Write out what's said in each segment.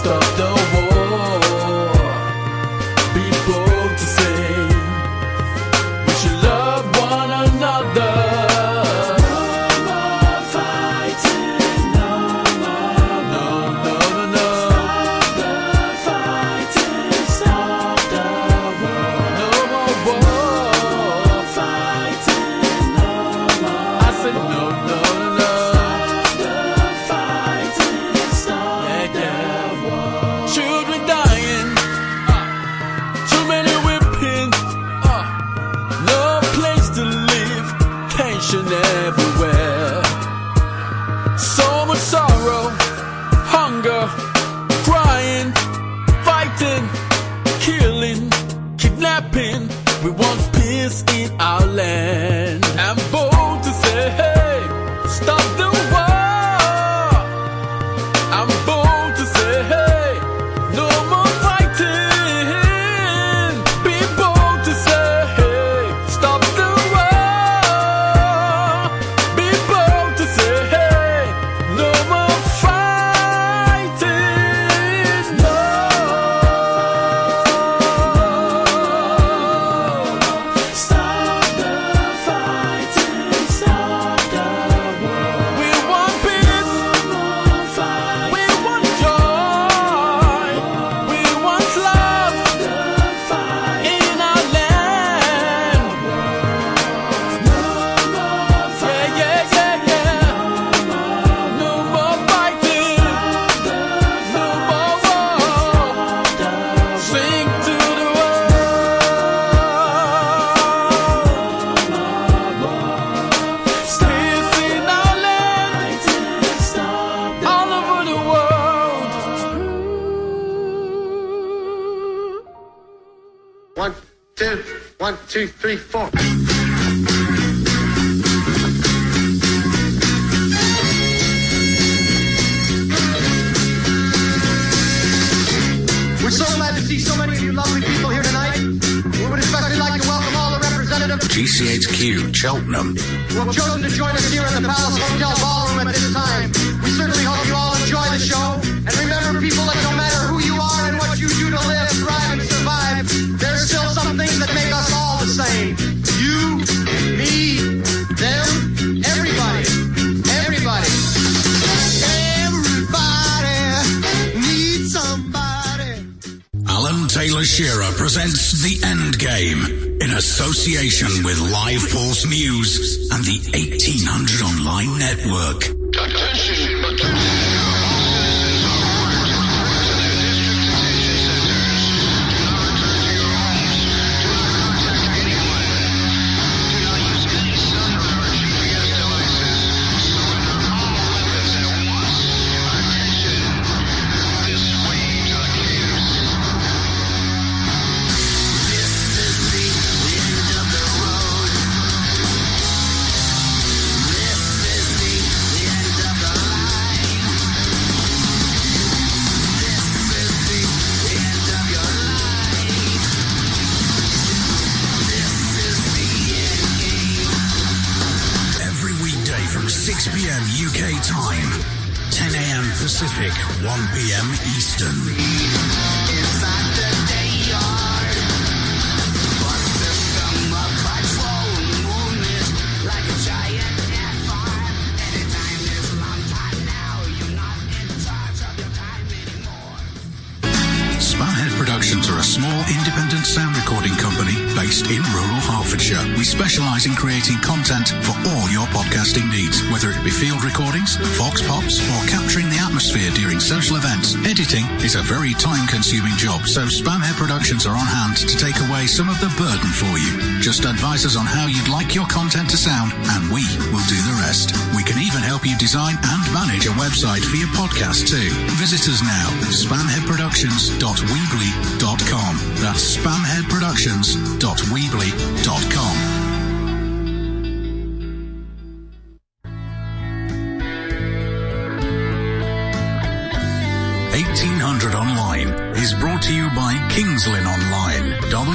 stop the war. Be bold to say we should love one another. Everywhere, so much sorrow, hunger, crying, fighting, killing, kidnapping. We want peace in our land. I'm bold to say, hey, stop the war. I'm bold to say, hey, no more fighting. Be bold to say, hey, stop the One, two, three, four. We're so glad to see so many of you lovely people here tonight. We would especially like to welcome all the representatives. GCHQ, Cheltenham. Who have chosen to join us here in the Palace Hotel Ballroom at this time. We certainly hope you all enjoy the show. And remember, people, that no matter who you are and what you do to live, thrive, and survive, there's still some things that make us all the same. You, me, them, everybody. Everybody. Everybody needs somebody. Alan Taylor Shearer presents The End Game in association with Live Pulse News and the 1800 Online Network. Pacific, 1 p.m. Eastern. Spamhead Productions are a small independent sound recording company based in rural Hertfordshire. We specialise in creating content for all your podcasting needs, whether it be field recordings, vox pops, or capturing the atmosphere during social events. Editing is a very time-consuming job, so Spamhead Productions are on hand to take away some of the burden for you. Just advise us on how you'd like your content to sound, and we will do the rest. We can even help you design and manage a website for your podcast too. Visit us now, spamheadproductions.weebly.com. That's spamheadproductions.weebly.com. Online is brought to you by Kings Lynn Online.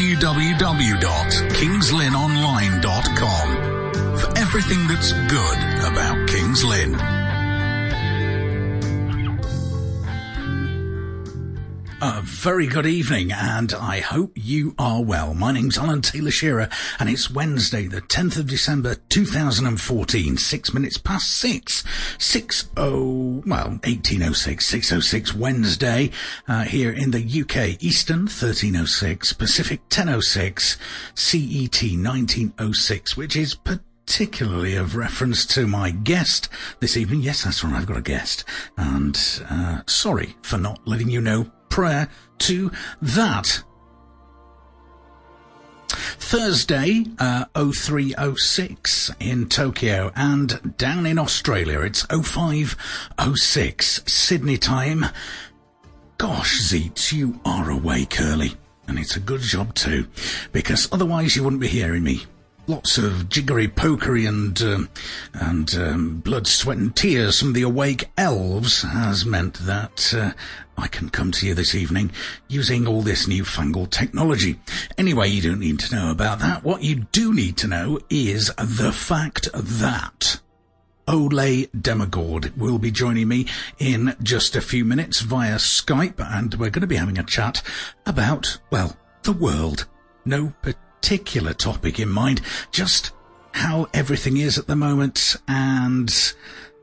www.kingslynnonline.com for everything that's good about Kings Lynn. A very good evening, and I hope you are well. My name's Alan Taylor Shearer, and it's Wednesday, the 10th of December, 2014, 6 minutes past 6. 1806, 6:06 Wednesday, here in the UK, Eastern 13:06, Pacific 10:06, CET 19:06, which is particularly of reference to my guest this evening. Yes, that's right, I've got a guest, and sorry for not letting you know prior to that. Thursday, 03:06 in Tokyo, and down in Australia it's 05:06 Sydney time. Gosh, Zeets, you are awake early, and it's a good job too, because otherwise you wouldn't be hearing me. Lots of jiggery-pokery and blood, sweat and tears from the awake elves has meant that I can come to you this evening using all this newfangled technology. Anyway, you don't need to know about that. What you do need to know is the fact that Ole Demogod will be joining me in just a few minutes via Skype, and we're going to be having a chat about, well, the world. No particular topic in mind, just how everything is at the moment, and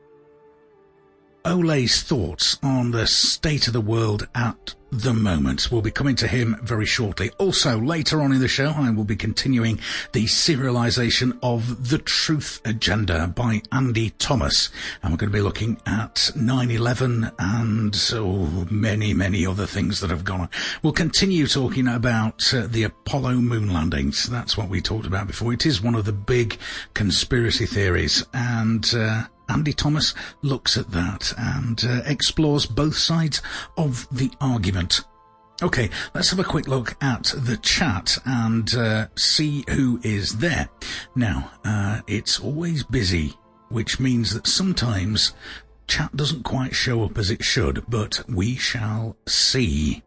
Ole's thoughts on the state of the world at the moment. We'll be coming to him very shortly. Also, later on in the show, I will be continuing the serialization of The Truth Agenda by Andy Thomas, and we're going to be looking at 9/11 and many other things that have gone on. We'll continue talking about the Apollo moon landings. That's what we talked about before. It is one of the big conspiracy theories, and Andy Thomas looks at that and explores both sides of the argument. Okay, let's have a quick look at the chat and see who is there. Now, it's always busy, which means that sometimes chat doesn't quite show up as it should, but we shall see.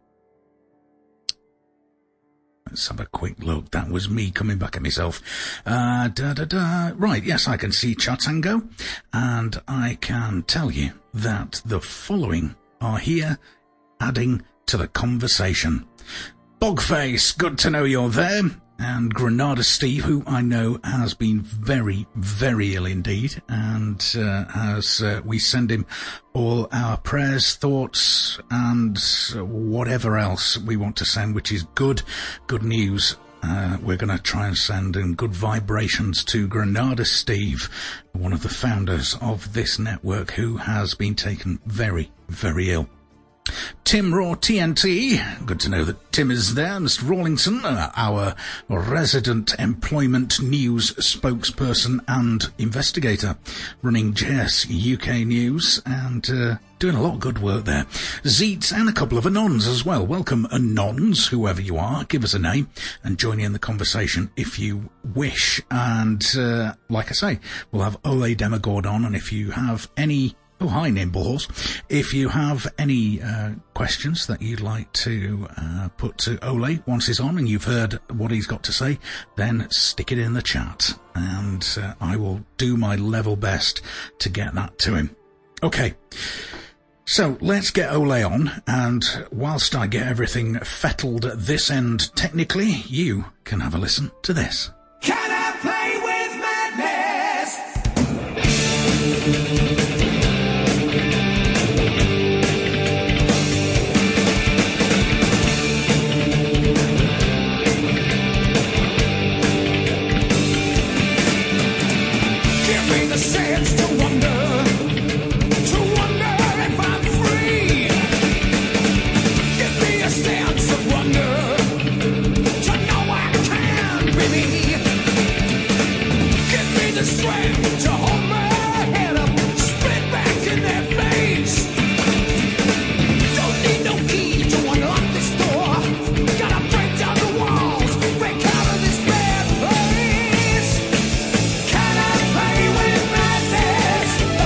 Let's have a quick look. That was me coming back at myself. Right, yes, I can see Chatango, and I can tell you that the following are here, adding to the conversation. Bogface, good to know you're there. And Granada Steve, who I know has been very, very ill indeed, and as we send him all our prayers, thoughts, and whatever else we want to send, which is good news. We're going to try and send in good vibrations to Granada Steve, one of the founders of this network, who has been taken very, very ill. Tim Raw TNT, good to know that Tim is there. Mr. Rawlingson, our resident employment news spokesperson and investigator, running JS UK News, and doing a lot of good work there. Zeets and a couple of Anons as well. Welcome, Anons, whoever you are. Give us a name and join in the conversation if you wish. And like I say, we'll have Ole Demogod on, and if you have any... Oh, hi, Nimblehorse. If you have any questions that you'd like to put to Ole once he's on and you've heard what he's got to say, then stick it in the chat, and I will do my level best to get that to him. Okay, so let's get Ole on, and whilst I get everything fettled at this end technically, you can have a listen to this. Can I play with madness? Sense to wonder if I'm free. Give me a sense of wonder to know I can be me. Give me the strength to hold my head up, spit back in their face. Don't need no key to unlock this door. Gotta break down the walls, break out of this bad place. Can I play with madness?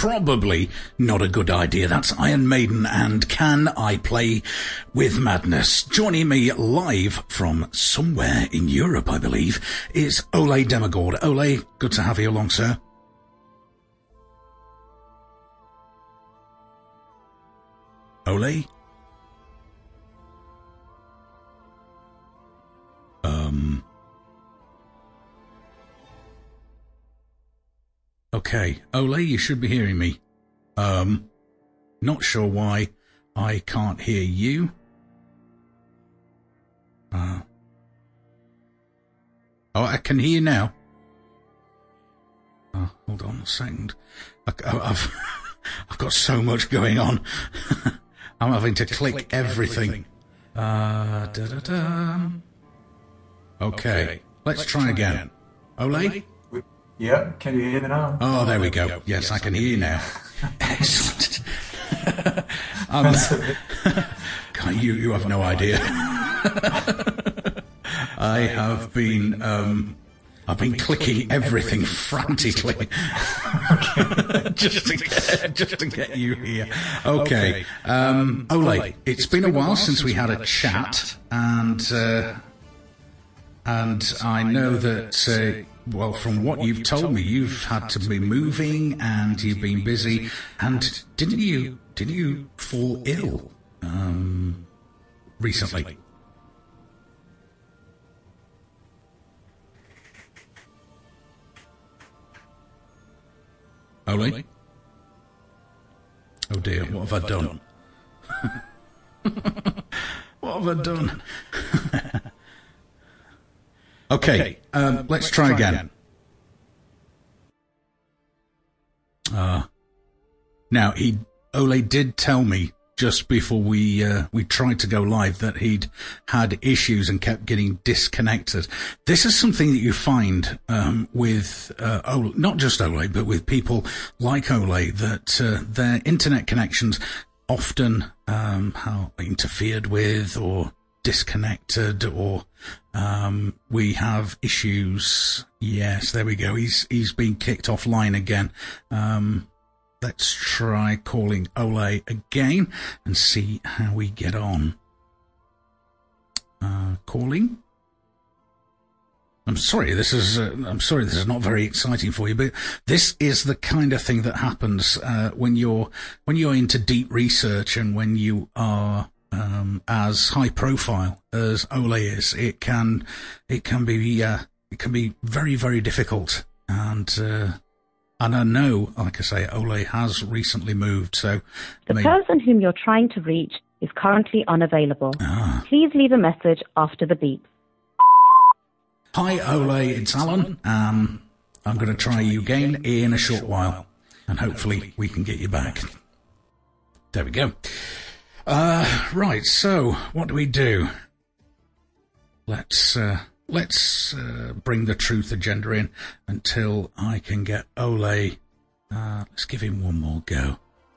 probably not a good idea. That's Iron Maiden and Can I Play With Madness? Joining me live from somewhere in Europe, I believe, is Ole Demogord. Ole, good to have you along, sir. Ole? Okay, Ole, you should be hearing me. Not sure why I can't hear you. Oh, I can hear you now. Hold on a second. I've got so much going on. I'm having to click everything. Okay, let's try again. Ole? Yeah, can you hear me now? Oh, there we go. Yes, I can hear you now. Excellent. You have no idea. I've been clicking everything frantically just to get you here. Okay, Ole, it's been a while since we had a chat, and I know that. Well, from what you've told me, you've had to be moving and you've been busy. And didn't you fall ill recently? Ole? Oh dear, what have I done? What have I done? Okay, let's try again. Now, Ole did tell me just before we tried to go live that he'd had issues and kept getting disconnected. This is something that you find with Ole, not just Ole, but with people like Ole, that their internet connections often are interfered with or disconnected, or we have issues. Yes, there we go. He's been kicked offline again. Let's try calling Ole again and see how we get on. Calling. I'm sorry, this is not very exciting for you, but this is the kind of thing that happens when you're into deep research and when you are as high profile as Ole is. It can be very, very difficult, and I know, like I say, Ole has recently moved, so the person whom you're trying to reach is currently unavailable. Please leave a message after the beep. Hi Ole, it's Alan. I'm going to try you again in a short while, and hopefully we can get you back. There we go. Right, so what do we do? Let's bring the truth agenda in until I can get Ole. Let's give him one more go.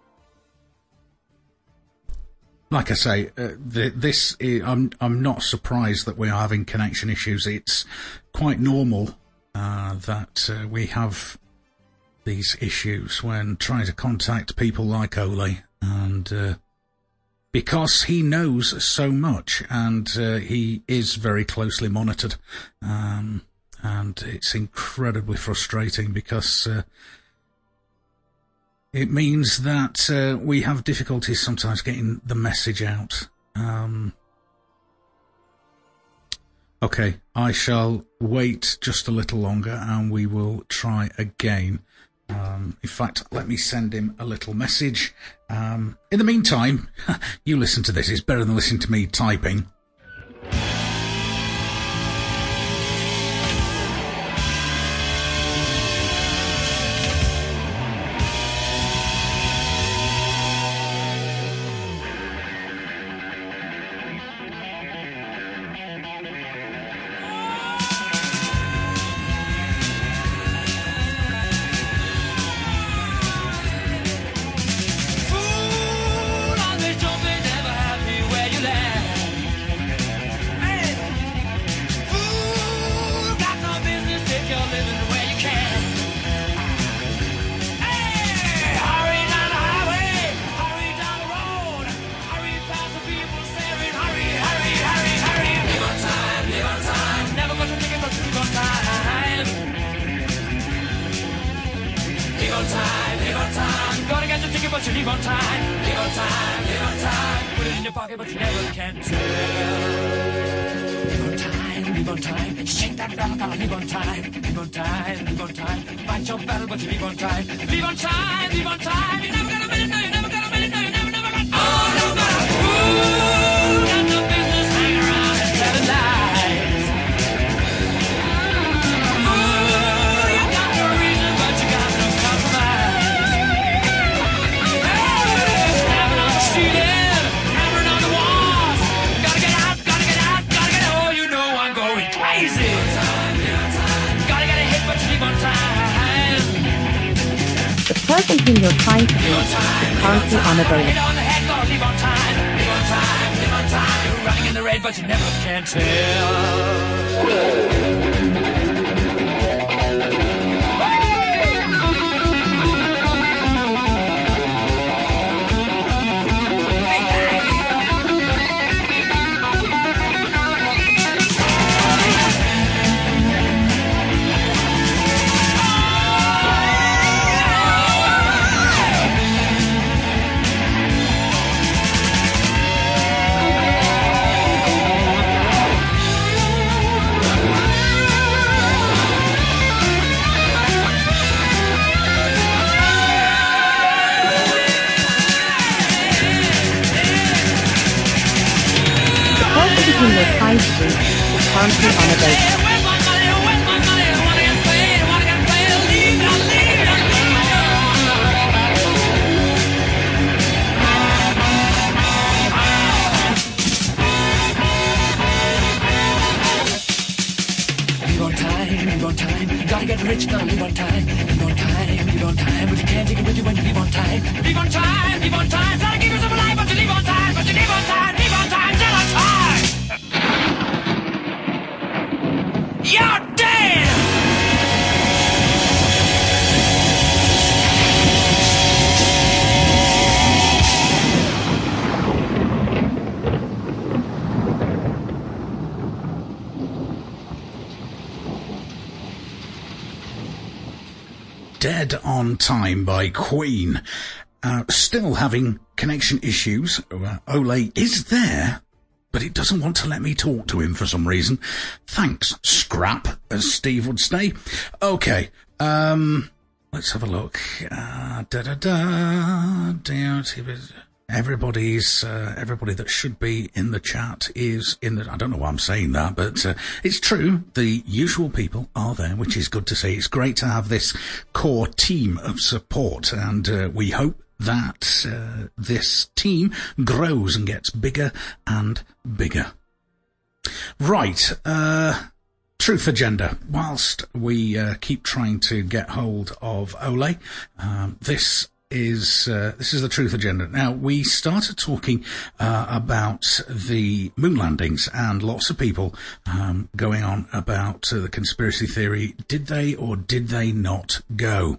Like I say, I'm not surprised that we are having connection issues. It's quite normal that we have these issues when trying to contact people like Ole, and because he knows so much, and he is very closely monitored, and it's incredibly frustrating because it means that we have difficulties sometimes getting the message out. Okay, I shall wait just a little longer and we will try again. In fact, let me send him a little message. In the meantime, you listen to this. It's better than listening to me typing. Fool on the jumping, never happy where you land. pocket, but you leave on time. Leave on time, leave on time. Put it in your pocket, but you never can tell. Leave on time, shake that rattle, gotta leave on time. Leave on time, leave on time. Fight your battle, but you leave on time. Leave on time, leave on time. You're never gonna minute, no, you're never gonna minute, no, you're never gonna. Oh, no matter who got no business hanging around and telling lies. Oh, you got no reason, but you got no compromise. Hey, snapping on the ceiling, hammering on the walls. Gotta get out, gotta get out, gotta get out. Oh, you know I'm going crazy. Gotta get a hit, but you leave on time. The person whom you're trying to reach is currently unavailable. Hit on the head, gotta leave on time. Leave on time, leave on time. You're running in the red, but you never can tell. Whom you're trying to reach is currently unavailable. Leave on time, gotta get rich, gotta leave on time. Leave on time, but you can't take it with you when you leave on time. Leave on time, try to keep yourself alive, but you leave on time, but you leave on time, till on time. You're dead! Dead on Time by Queen. Still having connection issues. Ole is there, but it doesn't want to let me talk to him for some reason. Thanks, Scrap, as Steve would say. Okay, let's have a look. Everybody that should be in the chat is in the, I don't know why I'm saying that, but it's true. The usual people are there, which is good to see. It's great to have this core team of support, and we hope that this team grows and gets bigger and bigger. Right, Truth Agenda. Whilst we keep trying to get hold of Ole, this is the Truth Agenda. Now, we started talking about the moon landings and lots of people going on about the conspiracy theory. Did they or did they not go?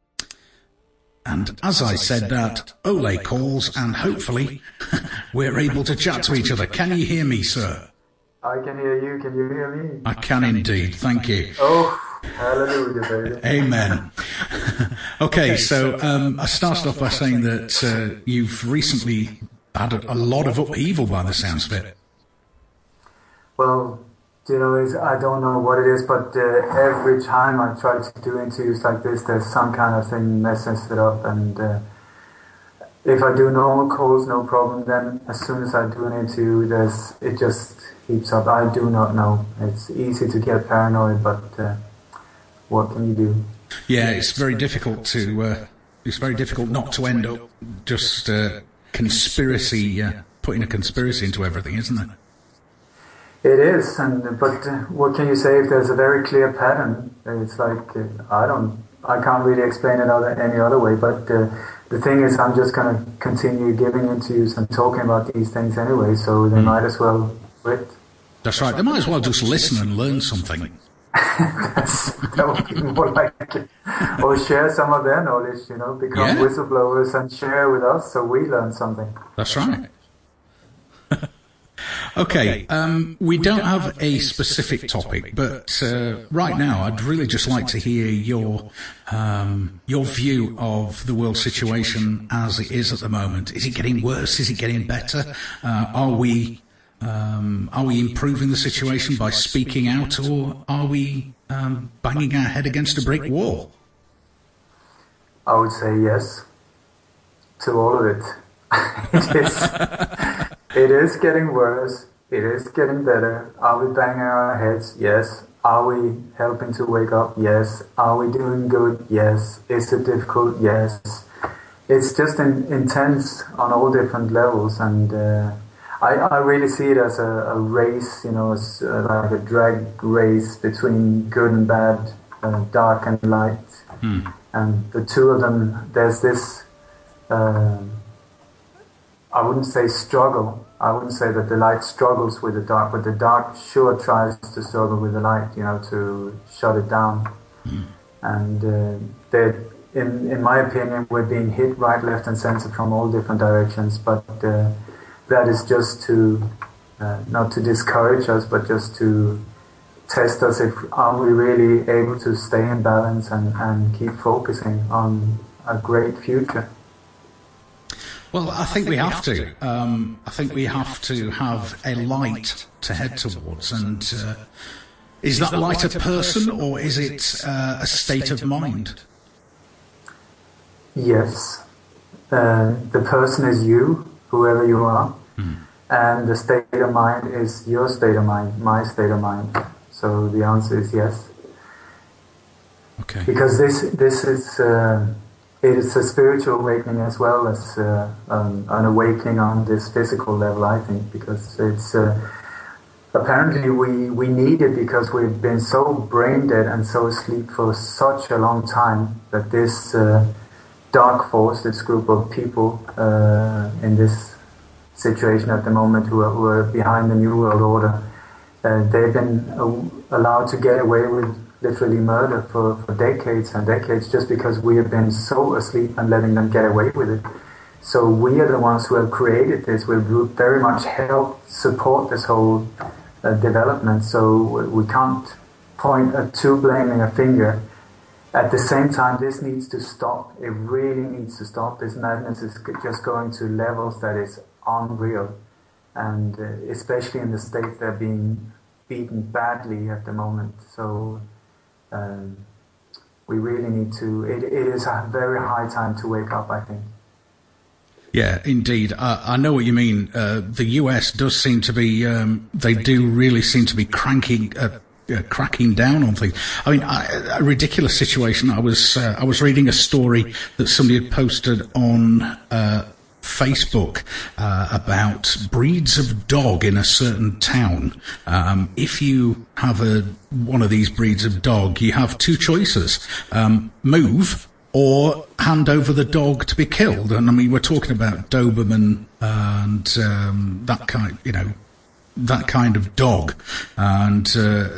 And as I said that, Ole calls, and hopefully we're able to chat to each other. Can you hear me, sir? I can hear you. Can you hear me? I can indeed. Thank you. Oh, hallelujah, baby. Amen. Okay, so I started off by saying that you've recently had a lot of upheaval by the sounds of it. Well, you know, I don't know what it is, but every time I try to do interviews like this, there's some kind of thing messes it up. And if I do normal calls, no problem. Then as soon as I do an interview, it just heaps up. I do not know. It's easy to get paranoid, but what can you do? Yeah, it's very difficult to. It's very difficult not to end up just conspiracy, putting a conspiracy into everything, isn't it? It is, but what can you say if there's a very clear pattern? It's like I can't really explain it any other way. But the thing is, I'm just going to continue giving interviews and talking about these things anyway. So they might as well quit. That's right. They might as well just listen and learn something. That would be more like it. Or share some of their knowledge, become whistleblowers and share with us so we learn something. That's right. Okay, we don't have a specific topic, but right now I'd really just like to hear your view of the world situation as it is at the moment. Is it getting worse? Is it getting better? Are we improving the situation by speaking out, or are we banging our head against a brick wall? I would say yes to all of it. It is getting worse. It is getting better. Are we banging our heads? Yes. Are we helping to wake up? Yes. Are we doing good? Yes. Is it difficult? Yes. It's just intense on all different levels, and I really see it as a race, it's like a drag race between good and bad, dark and light. And the two of them, there's this, I wouldn't say struggle. I wouldn't say that the light struggles with the dark, but the dark sure tries to struggle with the light, to shut it down. And in my opinion, we're being hit right, left and center from all different directions, but that is just to, not to discourage us, but just to test us if are we really able to stay in balance and keep focusing on a great future. Well, I think we have to. I think we have to have a light to head towards. And is that light a person, or is it a state of mind? Yes. The person is you, whoever you are. And the state of mind is your state of mind, my state of mind. So the answer is yes. Okay. Because this is it is a spiritual awakening as well as an awakening on this physical level, I think, because it's apparently we need it because we've been so brain dead and so asleep for such a long time that this dark force, this group of people in this situation at the moment who are behind the New World Order, they've been allowed to get away with literally murder for decades and decades just because we have been so asleep and letting them get away with it. So we are the ones who have created this. We've very much helped support this whole development. So we can't point to blaming a finger. At the same time, this needs to stop. It really needs to stop. This madness is just going to levels that is unreal. And especially in the States, they're being beaten badly at the moment. So we really need to, it is a very high time to wake up, I think. Yeah, indeed. I know what you mean. The US does seem to be, they do really seem to be cracking down on things. I mean, a ridiculous situation. I was reading a story that somebody had posted on Facebook about breeds of dog in a certain town. If you have one of these breeds of dog, you have two choices: move or hand over the dog to be killed. And I mean, we're talking about Doberman and that kind of dog, and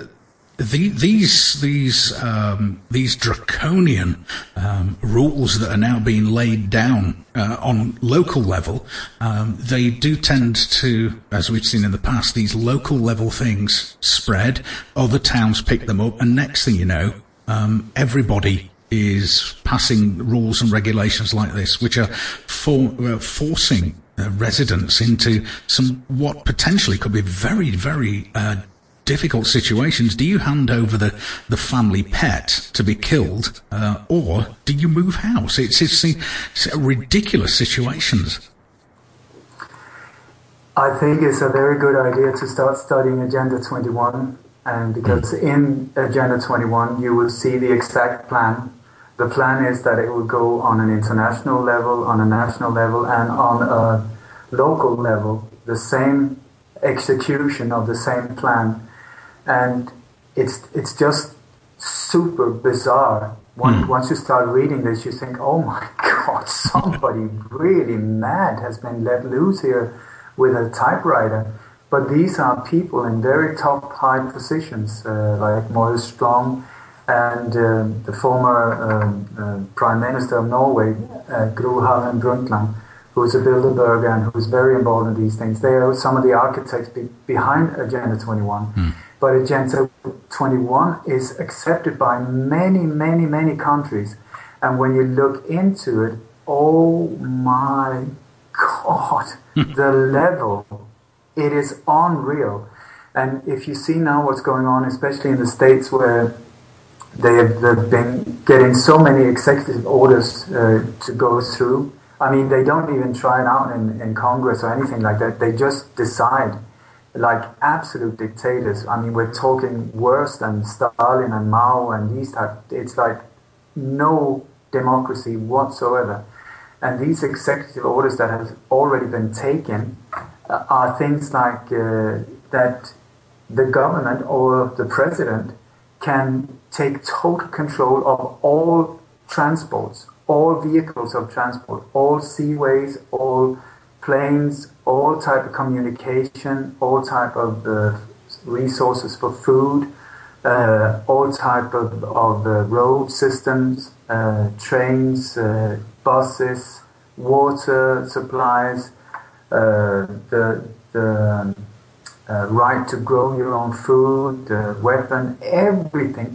these draconian rules that are now being laid down on local level, they do tend to, as we've seen in the past, these local level things spread, other towns pick them up, and next thing you know, everybody is passing rules and regulations like this, which are forcing residents into some what potentially could be very, very difficult situations. Do you hand over the family pet to be killed, or do you move house? It's ridiculous situations. I think it's a very good idea to start studying Agenda 21, and because in Agenda 21 you will see the exact plan. The plan is that it will go on an international level, on a national level, and on a local level, the same execution of the same plan. And it's just super bizarre. Once you start reading this, you think, oh my God, somebody really mad has been let loose here with a typewriter. But these are people in very top high positions, like Morris Strong and the former Prime Minister of Norway, Gro Harlem Brundtland, who's a Bilderberger and who's very involved in these things. They are some of the architects behind Agenda 21. But Agenda 21 is accepted by many, many, many countries. And when you look into it, oh my God, the level, it is unreal. And if you see now what's going on, especially in the States where they've been getting so many executive orders to go through. I mean, they don't even try it out in Congress or anything like that. They just decide, like absolute dictators. I mean, we're talking worse than Stalin and Mao and these type. It's like no democracy whatsoever. And these executive orders that have already been taken are things like that the government or the president can take total control of all transports, all vehicles of transport, all seaways, all planes, all type of communication, all type of resources for food, all type of road systems, trains, buses, water supplies, the right to grow your own food, weapon, everything,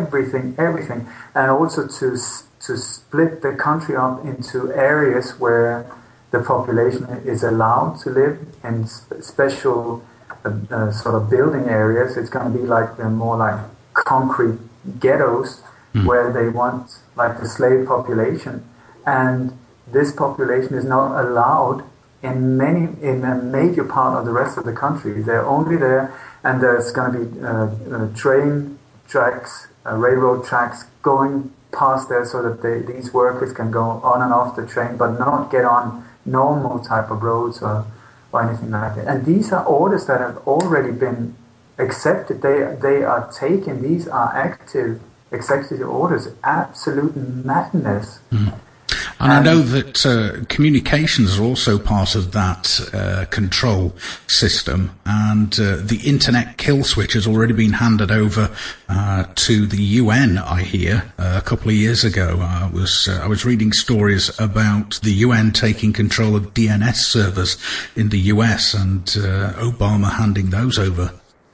and also to split the country up into areas where the population is allowed to live in special sort of building areas. It's going to be like more like concrete ghettos where they want like the slave population, and this population is not allowed in a major part of the rest of the country. They're only there, and there's going to be train tracks, railroad tracks going past there so that these workers can go on and off the train, but not get on normal type of roads or anything like that. And these are orders that have already been accepted. They are taken. These are active executive orders. Absolute madness. And I know that communications are also part of that control system, and the internet kill switch has already been handed over to the UN, I hear. A couple of years ago, I was reading stories about the UN taking control of DNS servers in the US and Obama handing those over.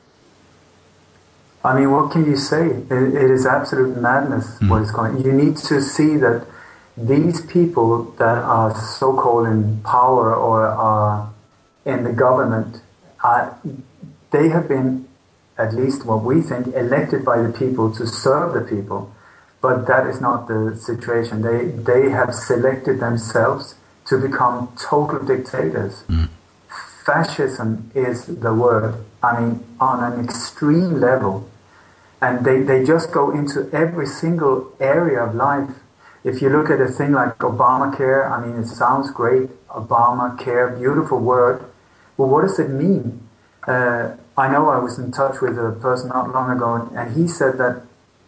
I mean, what can you say? It is absolute madness what is going on. You need to see that these people that are so-called in power or are in the government, they have been, at least what we think, elected by the people to serve the people. But that is not the situation. They have selected themselves to become total dictators. Fascism is the word. I mean, on an extreme level. And they just go into every single area of life. If you look at a thing like Obamacare, I mean, it sounds great. Obamacare, beautiful word. Well, what does it mean? I know I was in touch with a person not long ago, and he said that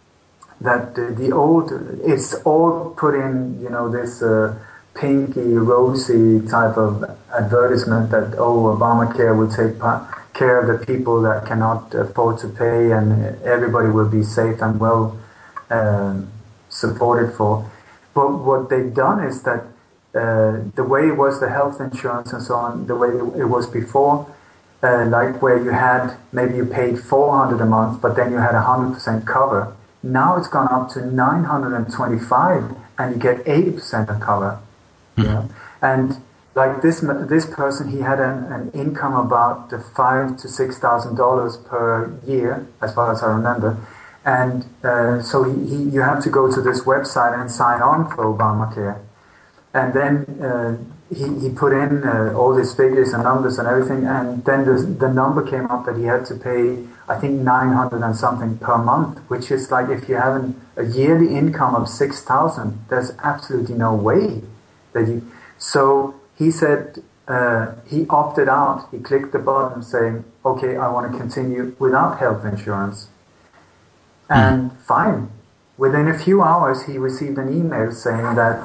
it's all put in, this pinky, rosy type of advertisement that, Obamacare will take care of the people that cannot afford to pay, and everybody will be safe and well supported for. But what they've done is that the way it was the health insurance and so on, the way it was before, like where you had, maybe you paid $400 a month, but then you had 100% cover. Now it's gone up to $925, and you get 80% of cover. And like this person, he had an income about $5,000 to $6,000 per year, as far as I remember. And so you have to go to this website and sign on for Obamacare. And then he put in all these figures and numbers and everything, and then the number came up that he had to pay, I think, $900 and something per month, which is like, if you have a yearly income of $6,000, there's absolutely no way that you... So he said he opted out. He clicked the button saying, okay, I want to continue without health insurance. And fine. Within a few hours, he received an email saying that,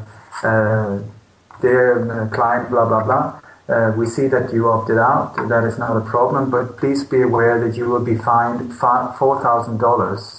dear client, blah, blah, blah, we see that you opted out. That is not a problem, but please be aware that you will be fined $4,000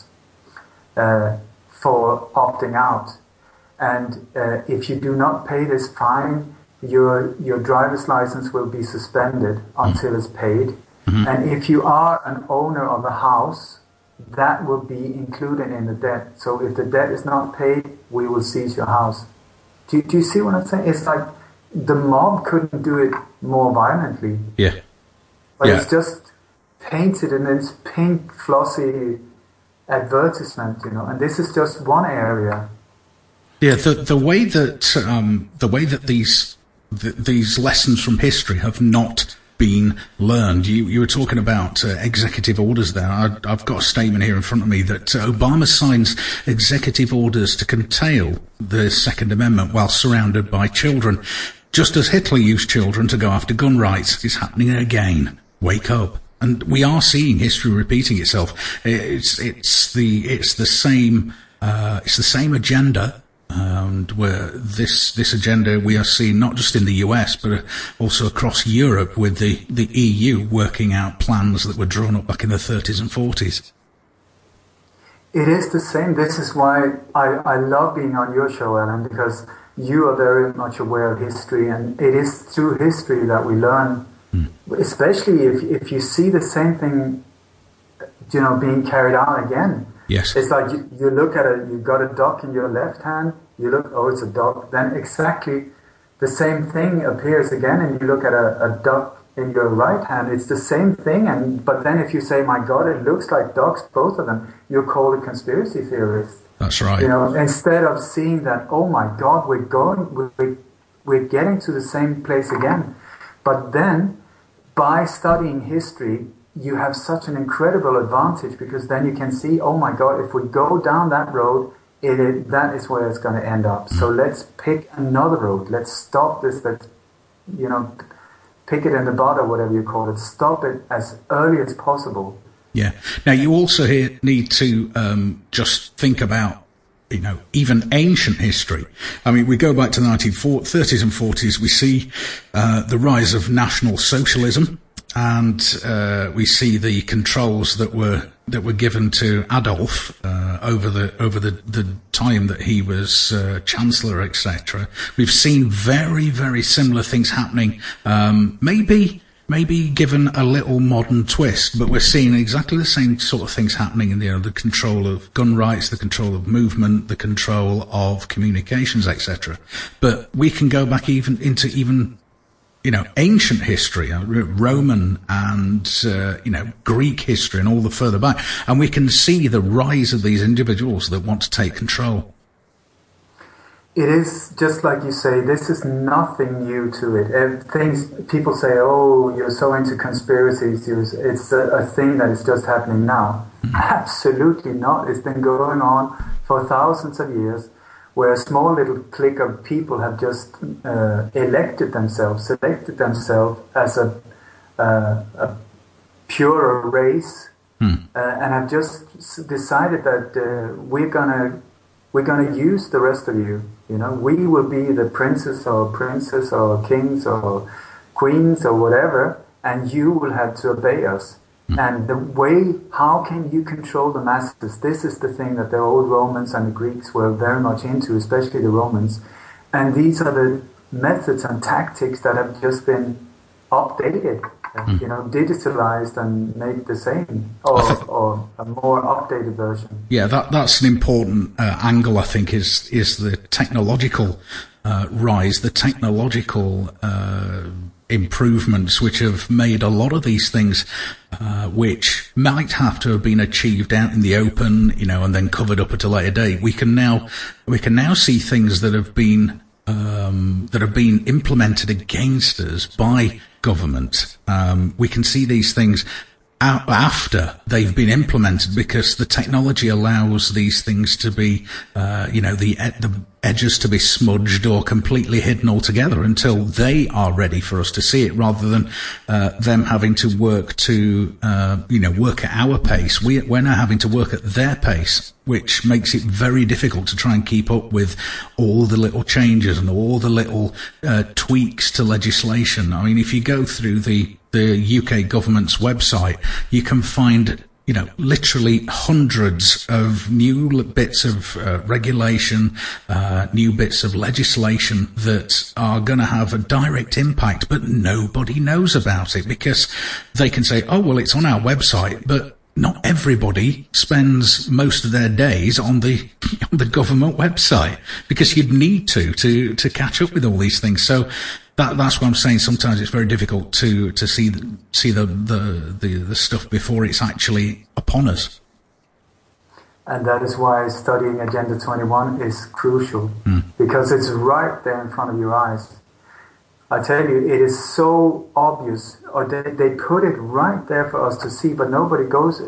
for opting out. And if you do not pay this fine, your driver's license will be suspended until it's paid. And if you are an owner of a house, that will be included in the debt. So if the debt is not paid, we will seize your house. Do you see what I'm saying? It's like the mob couldn't do it more violently. Yeah. But it's just painted in this pink, flossy advertisement, and this is just one area. Yeah, the way that these lessons from history have not been learned. You were talking about executive orders there. I've got a statement here in front of me that Obama signs executive orders to curtail the Second Amendment while surrounded by children. Just as Hitler used children to go after gun rights, it's happening again. Wake up. And we are seeing history repeating itself. It's the same agenda. And where this agenda we are seeing not just in the US but also across Europe with the EU working out plans that were drawn up back in the 30s and 40s. It is the same. This is why I love being on your show, Alan, because you are very much aware of history, and it is through history that we learn, especially if you see the same thing, being carried out again. Yes. It's like you look at it, you've got a duck in your left hand, you look, oh, it's a duck. Then exactly the same thing appears again, and you look at a duck in your right hand, it's the same thing. But then if you say, my God, it looks like ducks, both of them, you're called a conspiracy theorist. That's right. Instead of seeing that, oh my God, we're getting to the same place again. But then, by studying history, you have such an incredible advantage, because then you can see, oh my God, if we go down that road, that is where it's going to end up. So let's pick another road. Let's stop this. Let's, pick it in the bud or whatever you call it. Stop it as early as possible. Yeah. Now, you also here need to just think about, even ancient history. I mean, we go back to the 1930s and 40s. We see the rise of National Socialism. And we see the controls that were given to Adolf over the time that he was chancellor, etc. We've seen very, very similar things happening. Maybe given a little modern twist, but we're seeing exactly the same sort of things happening in the control of gun rights, the control of movement, the control of communications, etc. But we can go back into ancient history, Roman and, Greek history and all the further back. And we can see the rise of these individuals that want to take control. It is just like you say, this is nothing new to it. People say, oh, you're so into conspiracies. It's a thing that is just happening now. Absolutely not. It's been going on for thousands of years, where a small little clique of people have just selected themselves as a purer race, and have just decided that we're gonna use the rest of you. We will be the princes or kings or queens or whatever, and you will have to obey us. And the way, how can you control the masses? This is the thing that the old Romans and the Greeks were very much into, especially the Romans. And these are the methods and tactics that have just been updated, digitalized and made the same, or a more updated version. Yeah, that's an important angle, I think, is the technological rise, the technological improvements which have made a lot of these things which might have to have been achieved out in the open, and then covered up at a later date. We can now see things that have been implemented against us by government. We can see these things after they've been implemented, because the technology allows these things to be, the edges to be smudged or completely hidden altogether until they are ready for us to see it, rather than them having to work work at our pace. We're now having to work at their pace, which makes it very difficult to try and keep up with all the little changes and all the little tweaks to legislation. I mean, if you go through the UK government's website, you can find literally hundreds of new bits of regulation, new bits of legislation that are going to have a direct impact, but nobody knows about it because they can say, oh, well, it's on our website, but not everybody spends most of their days on the government website because you'd need to catch up with all these things. So that's what I'm saying. Sometimes it's very difficult to see the stuff before it's actually upon us. And that is why studying Agenda 21 is crucial because it's right there in front of your eyes. I tell you, it is so obvious, or they put it right there for us to see, but nobody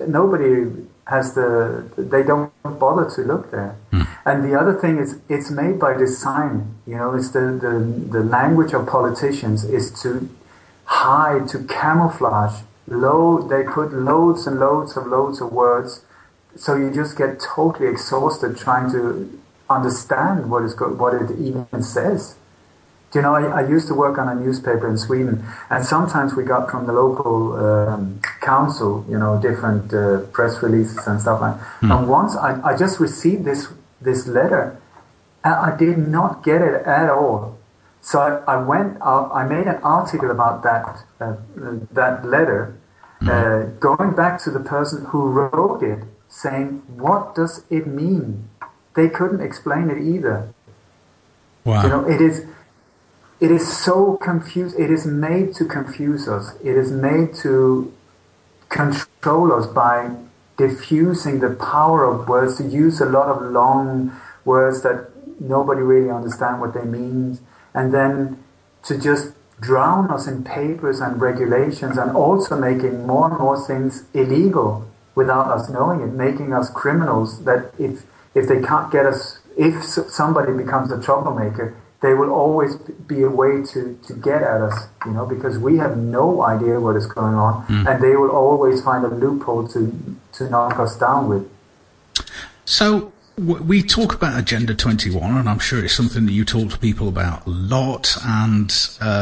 they don't bother to look there. And the other thing is, it's made by design. It's the language of politicians is to hide, to camouflage. They put loads and loads of words, so you just get totally exhausted trying to understand what it even says. I used to work on a newspaper in Sweden, and sometimes we got from the local council, different press releases and stuff like that. And once I just received this letter, and I did not get it at all. So I went out, I made an article about that letter, going back to the person who wrote it, saying, what does it mean? They couldn't explain it either. Wow. It is so confused. It is made to confuse us. It is made to control us by diffusing the power of words, to use a lot of long words that nobody really understands what they mean, and then to just drown us in papers and regulations, and also making more and more things illegal without us knowing it, making us criminals that if they can't get us, if somebody becomes a troublemaker, there will always be a way to get at us, because we have no idea what is going on, and they will always find a loophole to knock us down with. So we talk about Agenda 21, and I'm sure it's something that you talk to people about a lot, and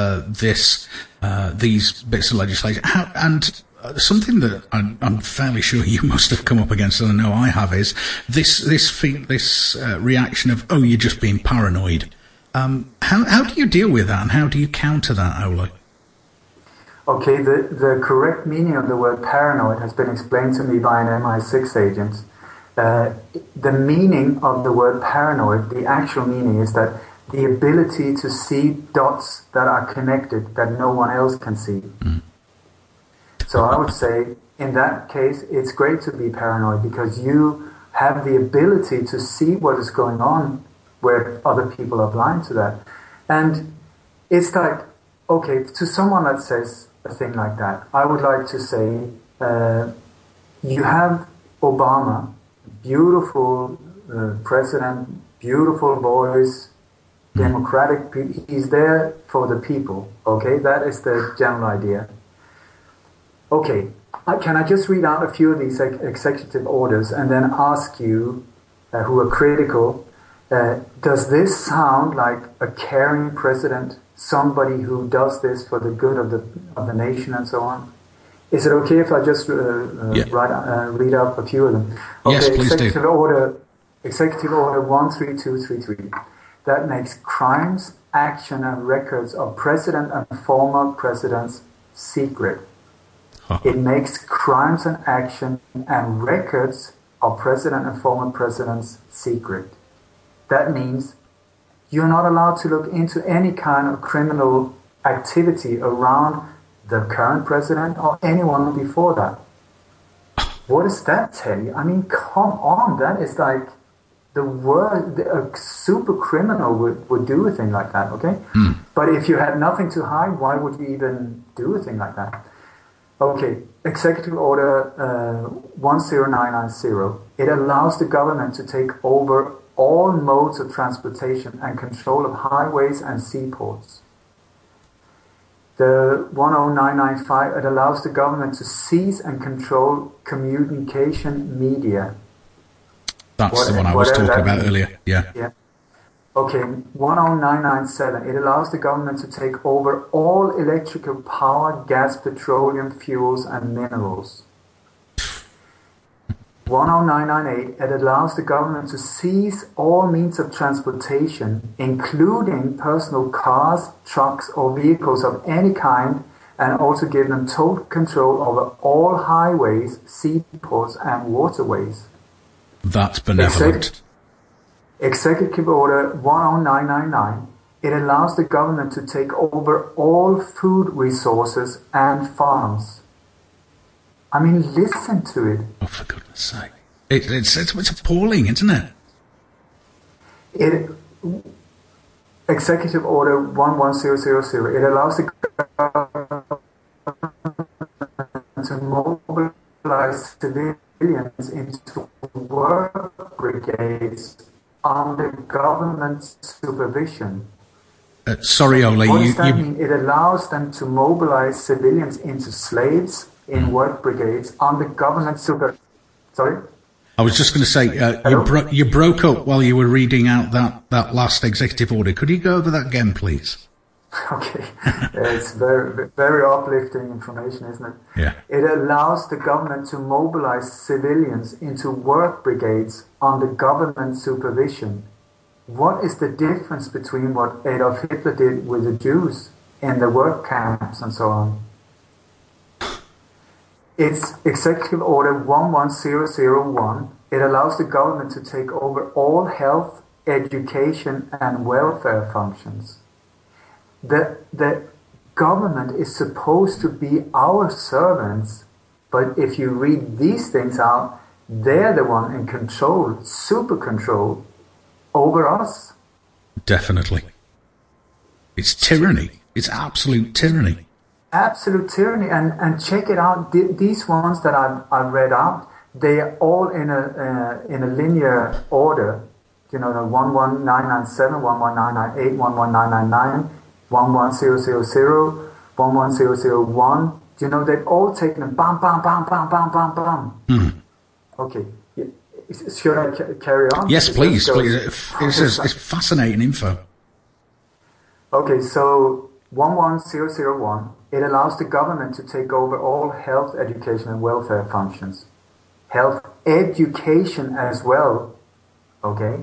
these bits of legislation. Something that I'm fairly sure you must have come up against, and I know I have, is this reaction of, oh, you're just being paranoid. How do you deal with that, and how do you counter that, Ola? Okay, the correct meaning of the word paranoid has been explained to me by an MI6 agent. The meaning of the word paranoid, the actual meaning, is that the ability to see dots that are connected that no one else can see. So I would say, in that case, it's great to be paranoid because you have the ability to see what is going on where other people are blind to that. And it's like, okay, to someone that says a thing like that, I would like to say, you have Obama, beautiful president, beautiful voice, democratic, he's there for the people, okay? That is the general idea. Okay, can I just read out a few of these executive orders and then ask you, who are critical, does this sound like a caring president, somebody who does this for the good of the nation and so on? Is it okay if I just read out a few of them? Okay, yes, please Executive do. Executive Order 13233. That makes crimes, action, and records of president and former presidents secret. It makes crimes and action and records of president and former presidents secret. That means you're not allowed to look into any kind of criminal activity around the current president or anyone before that. What does that tell you? I mean, come on, that is like the word, a super criminal would do a thing like that, okay? But if you had nothing to hide, why would you even do a thing like that? Okay, Executive Order 10990. It allows the government to take over all modes of transportation and control of highways and seaports. The 10995, it allows the government to seize and control communication media. That's the one I was talking about earlier. Yeah. Okay, 10997, it allows the government to take over all electrical power, gas, petroleum, fuels, and minerals. 10998, it allows the government to seize all means of transportation, including personal cars, trucks, or vehicles of any kind, and also give them total control over all highways, seaports, and waterways. That's benevolent. Executive Order 10999, it allows the government to take over all food resources and farms. I mean, listen to it. Oh, for goodness sake. It's appalling, isn't it? Executive Order 11000, it allows the government to mobilize civilians into work brigades under government supervision. Sorry, Ole. What does that mean? It allows them to mobilize civilians into slaves in work brigades under government supervision. Sorry? I was just going to say, you broke up while you were reading out that last executive order. Could you go over that again, please? Okay. It's very, very uplifting information, isn't it? Yeah. It allows the government to mobilize civilians into work brigades under government supervision. What is the difference between what Adolf Hitler did with the Jews in the work camps and so on? It's Executive Order 11001. It allows the government to take over all health, education, and welfare functions. The government is supposed to be our servants, but if you read these things out, they're the one in control, super control, over us. Definitely. It's tyranny. It's absolute tyranny. Absolute tyranny, and check it out. These ones that I've read out, they are all in a linear order. You know, the 11997, 11998, 11999, 11000, 11001. You know, they've all taken them. Bam, bam, bam, bam, bam, bam, bam. Mm. Okay. Should I carry on? Yes, please. It's fascinating info. Okay, so 11001, it allows the government to take over all health, education, and welfare functions. Health education as well. Okay?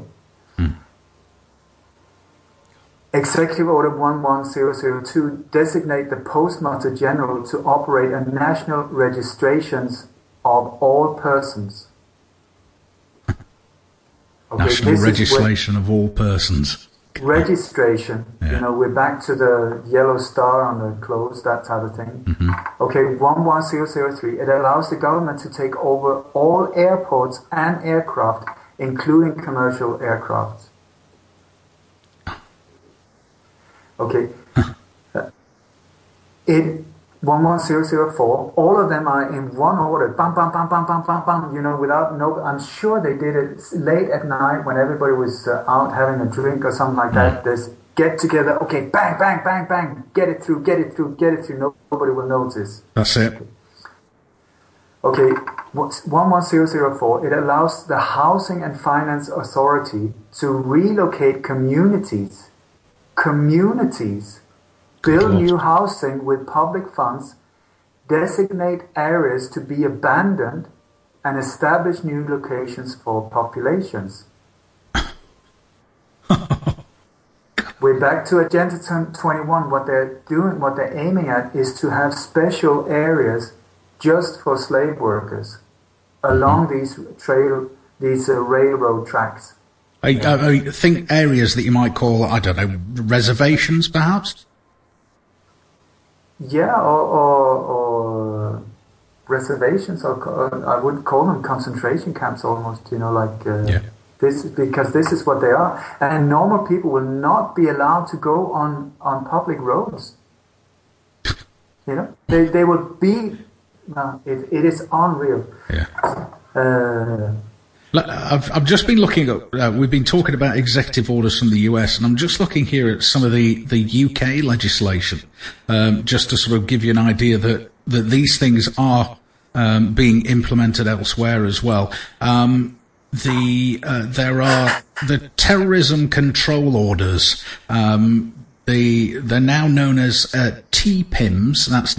Executive Order 11002, designate the Postmaster General to operate a national registrations of all persons. Okay, National registration of all persons. Registration. Yeah. You know, we're back to the yellow star on the clothes, that type of thing. Mm-hmm. Okay, 11003. It allows the government to take over all airports and aircraft, including commercial aircraft. Okay. 11004, all of them are in one order. Bam, bam, bam, bam, bam, bam, bam. You know, I'm sure they did it late at night when everybody was out having a drink or something like that. There's get together. Okay, bang, bang, bang, bang. Get it through, get it through, get it through. Nobody will notice. That's it. Okay, 11004, it allows the Housing and Finance Authority to relocate communities, build new housing with public funds, designate areas to be abandoned, and establish new locations for populations. We're back to Agenda 21. What they're doing, what they're aiming at is to have special areas just for slave workers along these railroad tracks. I think areas that you might call, I don't know, reservations perhaps? Yeah, or reservations, or I would call them concentration camps almost, you know, like this, because this is what they are. And normal people will not be allowed to go on public roads. You know, they will be, it is unreal. Yeah. I've just been looking at, we've been talking about executive orders from the US, and I'm just looking here at some of the UK legislation, just to sort of give you an idea that these things are being implemented elsewhere as well. There are the terrorism control orders, they're now known as TPIMS. That's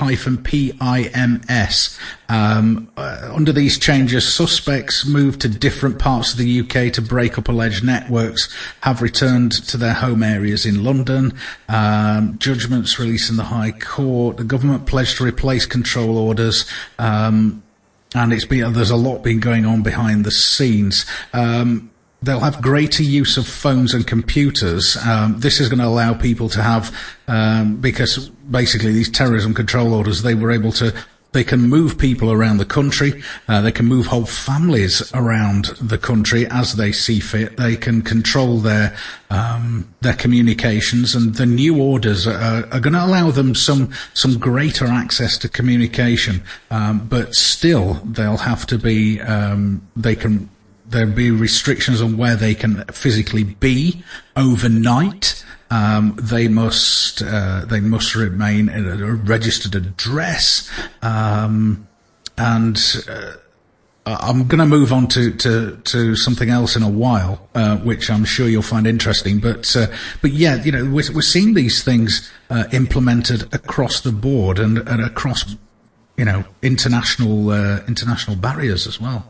T-PIMS. Under these changes, suspects moved to different parts of the UK to break up alleged networks have returned to their home areas in London. Judgments released in the High Court. The government pledged to replace control orders. And there's a lot been going on behind the scenes. They'll have greater use of phones and computers. This is going to allow people to have, because basically these terrorism control orders, they can move people around the country. They can move whole families around the country as they see fit. They can control their communications, and the new orders are going to allow them some greater access to communication. But still, they'll have to be, there'll be restrictions on where they can physically be overnight. They must remain at a registered address. I'm going to move on to something else in a while, which I'm sure you'll find interesting. But yeah, we're seeing these things implemented across the board and across, international barriers as well.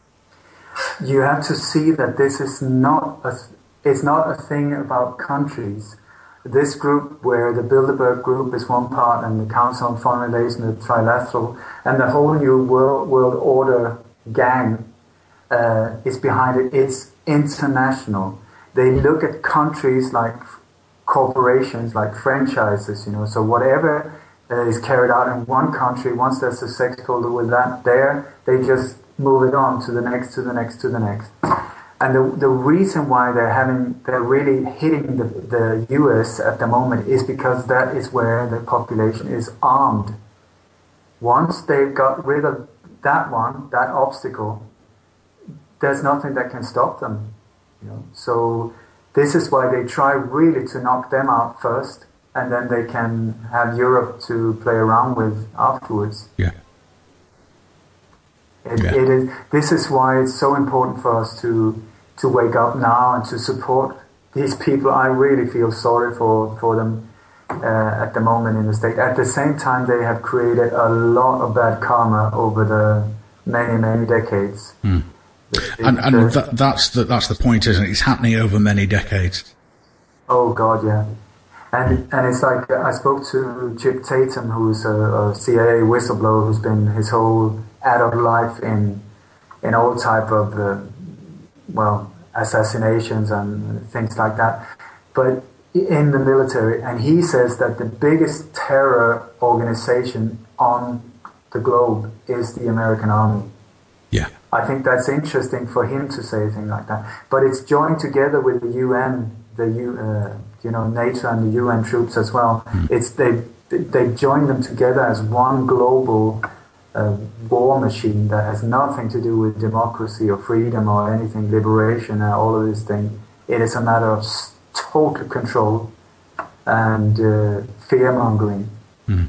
You have to see that this is it's not a thing about countries. This group, where the Bilderberg Group is one part, and the Council on Foreign Relations, the Trilateral, and the whole new world order gang is behind it. It's international. They look at countries like corporations, like franchises, So whatever is carried out in one country, once there's a stakeholder with that there, they just move it on to the next, to the next, to the next. And the reason why they're really hitting the US at the moment is because that is where the population is armed. Once they've got rid of that obstacle, there's nothing that can stop them. So this is why they try really to knock them out first, and then they can have Europe to play around with afterwards. Yeah. This is why it's so important for us to wake up now and to support these people. I really feel sorry for them at the moment in the state. At the same time, they have created a lot of bad karma over the many decades. Mm. That's the point, isn't it? It's happening over many decades. Oh God, yeah. And it's like, I spoke to Chip Tatum, who's a CIA whistleblower, who's been his whole adult life in all type of assassinations and things like that, but in the military. And he says that the biggest terror organization on the globe is the American Army. Yeah, I think that's interesting for him to say a thing like that. But it's joined together with the UN, NATO and the UN troops as well. Mm. They've joined them together as one global war machine that has nothing to do with democracy or freedom or anything, liberation, all of this thing. It is a matter of total control and fear-mongering. Mm.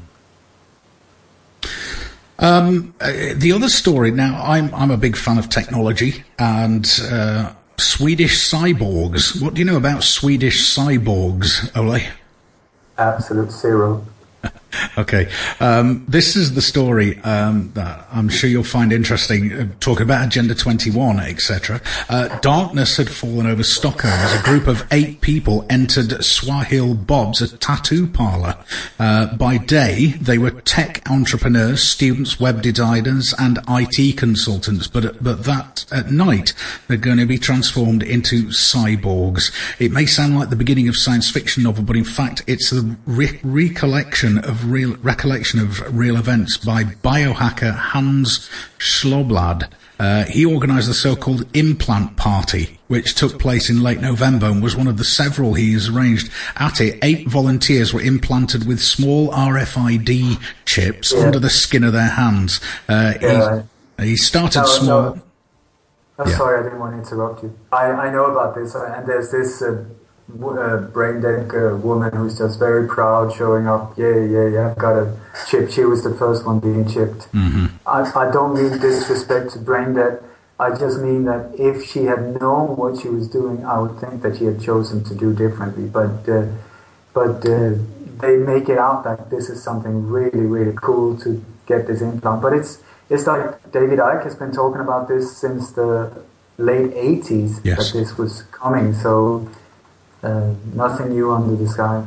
The other story, now I'm a big fan of technology and Swedish cyborgs. What do you know about Swedish cyborgs, Ole? Absolute zero. Okay. This is the story that I'm sure you'll find interesting, talking about Agenda 21, etc. Darkness had fallen over Stockholm as a group of 8 people entered Swahil Bob's, a tattoo parlour. By day, they were tech entrepreneurs, students, web designers, and IT consultants, but that at night, they're going to be transformed into cyborgs. It may sound like the beginning of science fiction novel, but in fact, it's a recollection of real events by biohacker Hans Schloblad. He organised the so-called Implant Party, which took place in late November and was one of the several he's arranged. At it, 8 volunteers were implanted with small RFID chips under the skin of their hands. He started small. No. Sorry, I didn't want to interrupt you. I know about this, and there's this brain dead woman who's just very proud, showing up. Yeah, I've got a chip. She was the first one being chipped. Mm-hmm. I don't mean disrespect to brain dead. I just mean that if she had known what she was doing, I would think that she had chosen to do differently. But but they make it out like this is something really, really cool to get this implant. But it's like David Icke has been talking about this since the late 80s, that this was coming. So nothing new under the sky.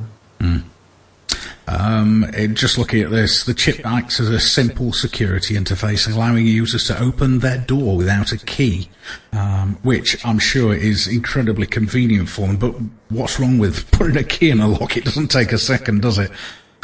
Just looking at this, the chip acts as a simple security interface, allowing users to open their door without a key, which I'm sure is incredibly convenient for them. But what's wrong with putting a key in a lock? It doesn't take a second, does it?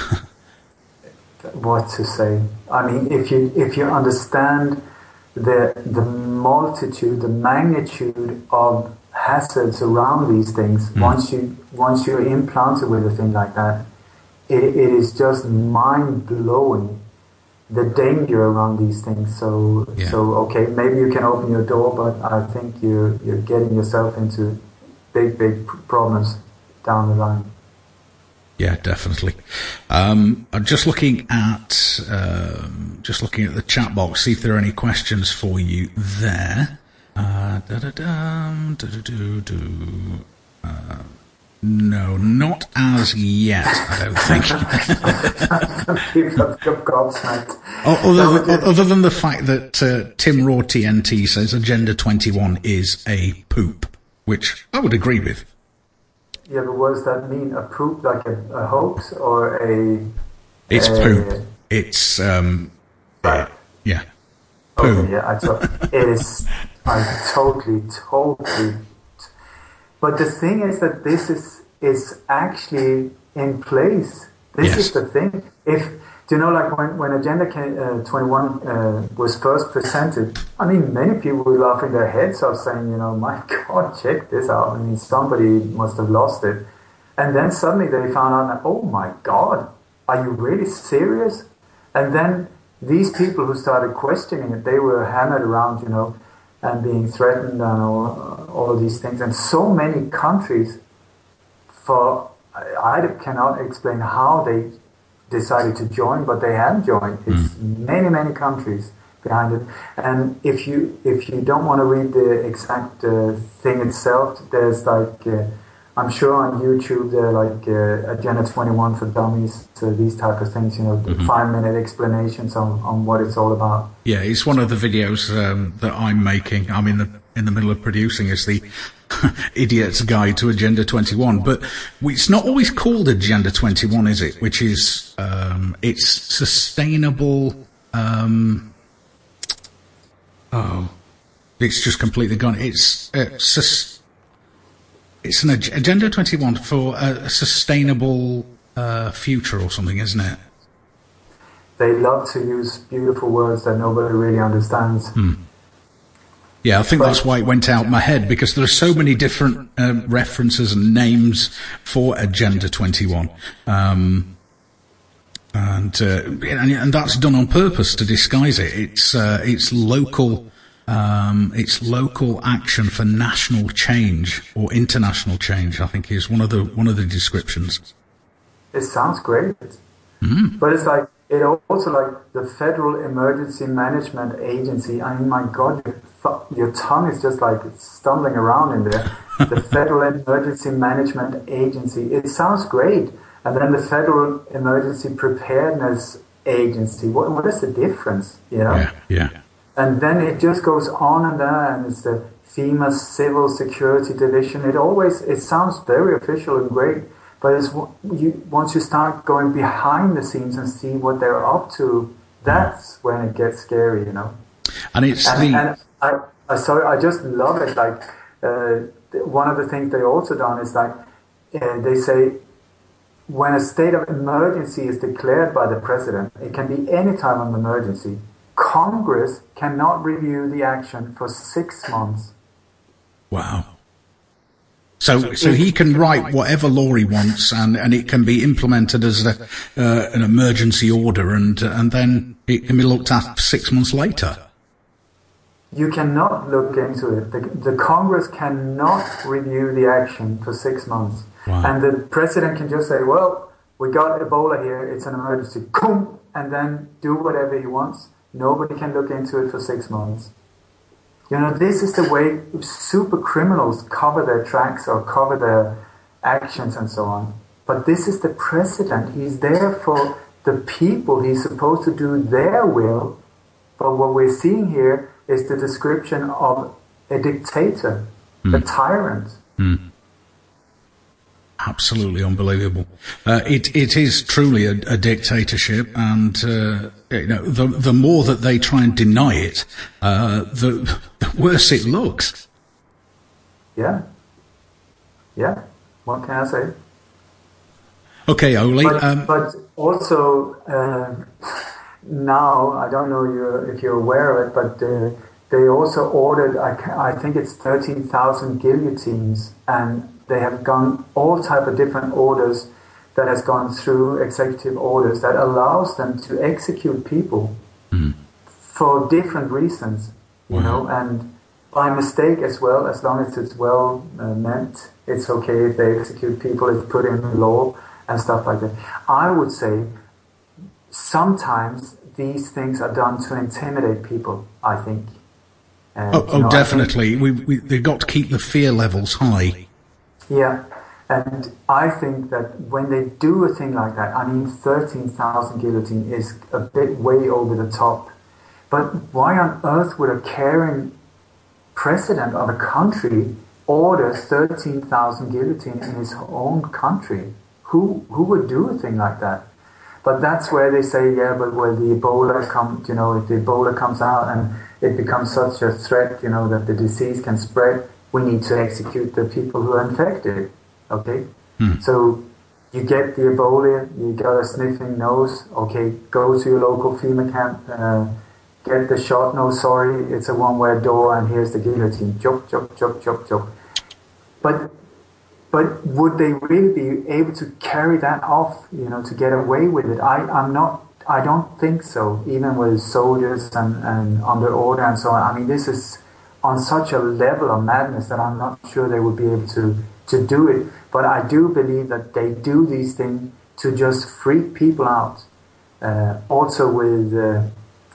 What to say? I mean, if you understand the multitude, the magnitude of hazards around these things, once you're implanted with a thing like that, it is just mind-blowing, the danger around these things. So okay, maybe you can open your door, but I think you're getting yourself into big problems down the line. Yeah, definitely. I'm just looking at the chat box, see if there are any questions for you there. No, not as yet, I don't think. People have gobsmacked. Other than the fact that Tim Raw TNT says Agenda 21 is a poop, which I would agree with. Yeah, but what does that mean? A poop, like a hoax, or a... It's poop. It's, right. Yeah. Poo. Okay, yeah, it is... I totally... But the thing is that this is actually in place. This is the thing. Like when Agenda 21 was first presented, I mean, many people were laughing their heads off, saying, my God, check this out. I mean, somebody must have lost it. And then suddenly they found out that, oh my God, are you really serious? And then these people who started questioning it, they were hammered around, and being threatened and all of these things. And so many countries, I cannot explain how they decided to join, but they have joined. It's many countries behind it. And if you don't want to read the exact thing itself, there's I'm sure on YouTube there are Agenda 21 for Dummies, these type of things, 5-minute explanations on what it's all about. Yeah, it's one of the videos that I'm making. I'm in the middle of producing. It's the Idiot's Guide to Agenda 21, but it's not always called Agenda 21, is it? Which is it's sustainable. It's just completely gone. It's an Agenda 21 for a sustainable future or something, isn't it? They love to use beautiful words that nobody really understands. Yeah, I think that's why it went out my head, because there are so many different references and names for Agenda 21. And that's done on purpose to disguise it. It's local action for national change or international change, I think, is one of the descriptions. It sounds great, but it's it also the Federal Emergency Management Agency. I mean, my God, your tongue is just stumbling around in there. The Federal Emergency Management Agency. It sounds great. And then the Federal Emergency Preparedness Agency. What is the difference? Yeah. And then it just goes on and on, and it's the FEMA Civil Security Division. It sounds very official and great, but once you start going behind the scenes and see what they're up to, that's when it gets scary, And it's I just love it. One of the things they also done is they say when a state of emergency is declared by the president, it can be any time of emergency. Congress cannot review the action for 6 months. Wow. So he can write whatever law he wants, and it can be implemented as an emergency order, and then it can be looked at 6 months later. You cannot look into it. The Congress cannot review the action for 6 months. Wow. And the president can just say, well, we got Ebola here, it's an emergency, boom, and then do whatever he wants. Nobody can look into it for 6 months. This is the way super criminals cover their tracks or cover their actions and so on. But this is the president. He's there for the people. He's supposed to do their will. But what we're seeing here is the description of a dictator, a tyrant. Absolutely unbelievable. It is truly a dictatorship, and the more that they try and deny it, the worse it looks. Yeah. What can I say? Okay, Ole. But also now, I don't know if you're aware of it, but they also ordered, I think it's 13,000 guillotines, and they have gone all type of different orders that has gone through, executive orders that allows them to execute people for different reasons, you know, and by mistake as well, as long as it's well meant, it's okay if they execute people, it's put in law and stuff like that. I would say sometimes these things are done to intimidate people, I think. Definitely. They've got to keep the fear levels high. Yeah, and I think that when they do a thing like that, I mean, 13,000 guillotine is a bit way over the top. But why on earth would a caring president of a country order 13,000 guillotine in his own country? Who would do a thing like that? But that's where they say, but when the Ebola if the Ebola comes out and it becomes such a threat, that the disease can spread, we need to execute the people who are infected. Okay? So you get the Ebola, you got a sniffing nose, okay, go to your local FEMA camp, get the shot, no sorry, it's a one-way door and here's the guillotine. Chop, chop, chop, chop, chop. But would they really be able to carry that off, to get away with it? I don't think so, even with soldiers and under order and so on. I mean, this is on such a level of madness that I'm not sure they would be able to do it. But I do believe that they do these things to just freak people out. Also with the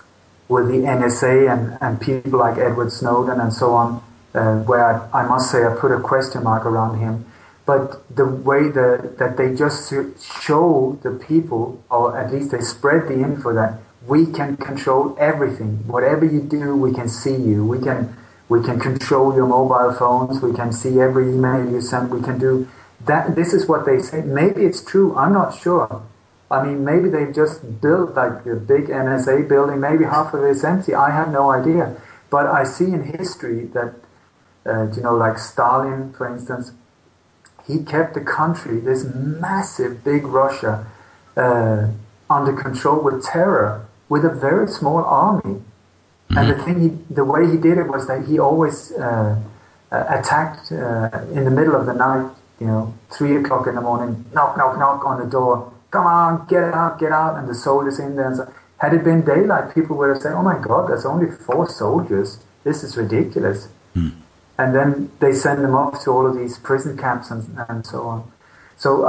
NSA and people like Edward Snowden and so on, where I must say I put a question mark around him. But the way that they just show the people, or at least they spread the info that we can control everything. Whatever you do, we can see you. We can control your mobile phones. We can see every email you send. We can do that. This is what they say. Maybe it's true. I'm not sure. I mean, maybe they've just built like a big NSA building. Maybe half of it's empty. I have no idea. But I see in history that, like Stalin, for instance, he kept the country, this massive, big Russia, under control with terror, with a very small army. And the way he did it was that he always attacked in the middle of the night, 3 o'clock in the morning, knock, knock, knock on the door. Come on, get out, and the soldiers in there. And so, had it been daylight, people would have said, oh my God, there's only 4 soldiers. This is ridiculous. And then they send them off to all of these prison camps and so on. So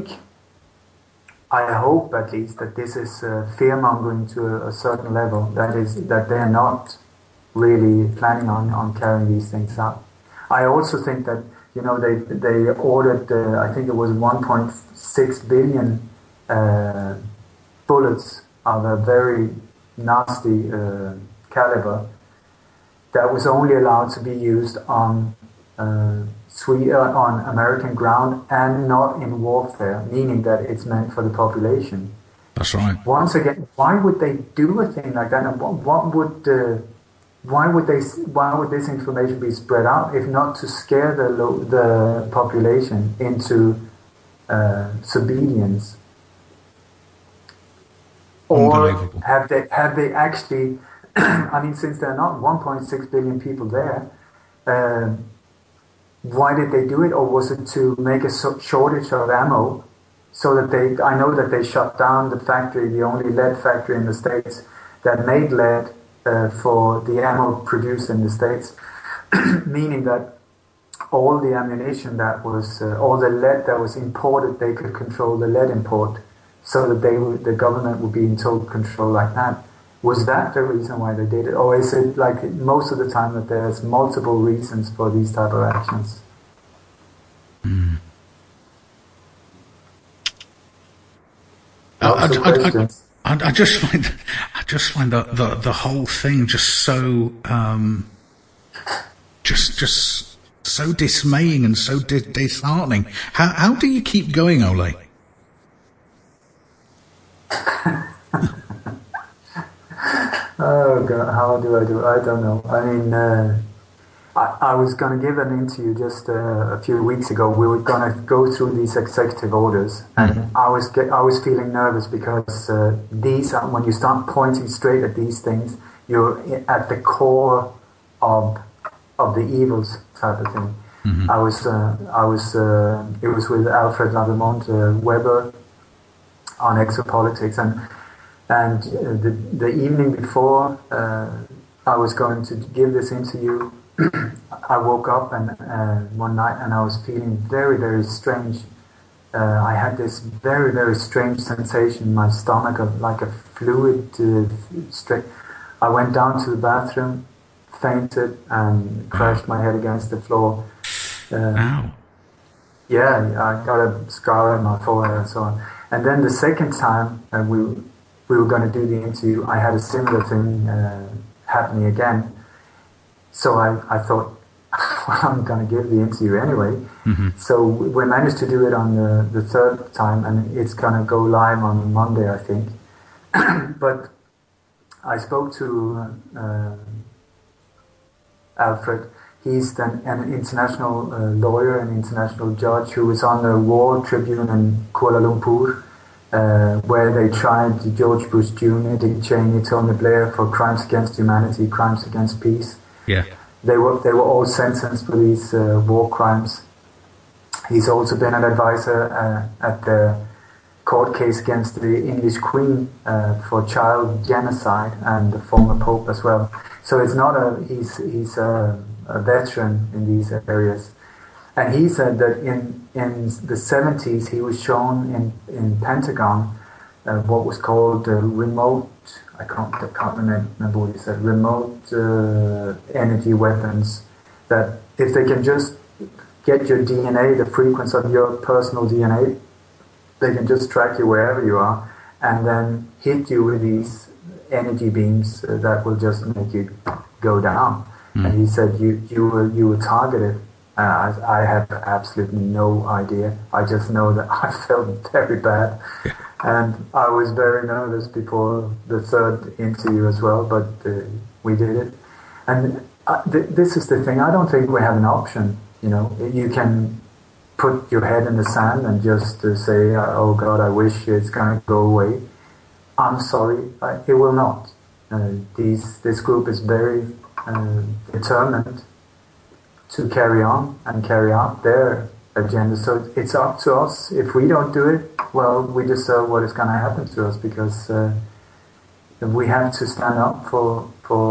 I hope at least that this is fear-mongering to a certain level. That is, that they're not really planning on carrying these things out. I also think that, they ordered, I think it was 1.6 billion bullets of a very nasty caliber that was only allowed to be used on American ground and not in warfare, meaning that it's meant for the population. That's right. Once again, why would they do a thing like that? And why would this information be spread out if not to scare the population into disobedience? Or have they actually? I mean, since there are not 1.6 billion people there, why did they do it? Or was it to make a shortage of ammo so that I know that they shut down the factory, the only lead factory in the States that made lead for the ammo produced in the States, meaning that all the ammunition that was, all the lead that was imported, they could control the lead import so that the government would be in total control like that. Was that the reason why they did it? Or is it like most of the time that there's multiple reasons for these type of actions? I just find the whole thing just so just so dismaying and so disheartening. How do you keep going, Ole? Oh God, how do I do it? I don't know. I mean, I was going to give an interview just a few weeks ago. We were going to go through these executive orders, and I was feeling nervous because these are, when you start pointing straight at these things, you're at the core of the evils type of thing. Mm-hmm. It was with Alfred Lavemont Weber on Exopolitics, and the evening before I was going to give this interview, I woke up and one night and I was feeling very, very strange. I had this very, very strange sensation in my stomach of like a fluid straight. I went down to the bathroom, fainted, and crashed my head against the floor. Ow. Yeah, I got a scar on my forehead and so on. And then the second time we were going to do the interview, I had a similar thing happening again. So I thought, well, I'm going to give the interview anyway. Mm-hmm. So we managed to do it on the third time, and it's going to go live on Monday, I think. But I spoke to Alfred. He's an international lawyer, an international judge who was on the war tribune in Kuala Lumpur, where they tried George Bush Jr., Dick Cheney, Tony Blair for crimes against humanity, crimes against peace. Yeah, they were all sentenced for these war crimes. He's also been an advisor at the court case against the English Queen for child genocide, and the former Pope as well. So it's not he's a veteran in these areas. And he said that in the 70s he was shown in Pentagon what was called remote, I can't remember what he said, remote energy weapons, that if they can just get your DNA, the frequency of your personal DNA, they can just track you wherever you are and then hit you with these energy beams that will just make you go down. Mm. And he said you were targeted. I have absolutely no idea. I just know that I felt very bad. Yeah. And I was very nervous before the third interview as well, but we did it. And this is the thing, I don't think we have an option. You know, you can put your head in the sand and just say, oh God, I wish it's going to go away. I'm sorry, it will not. This group is very determined to carry on and carry out their agenda. So it's up to us. If we don't do it, well, we deserve what is going to happen to us, because we have to stand up for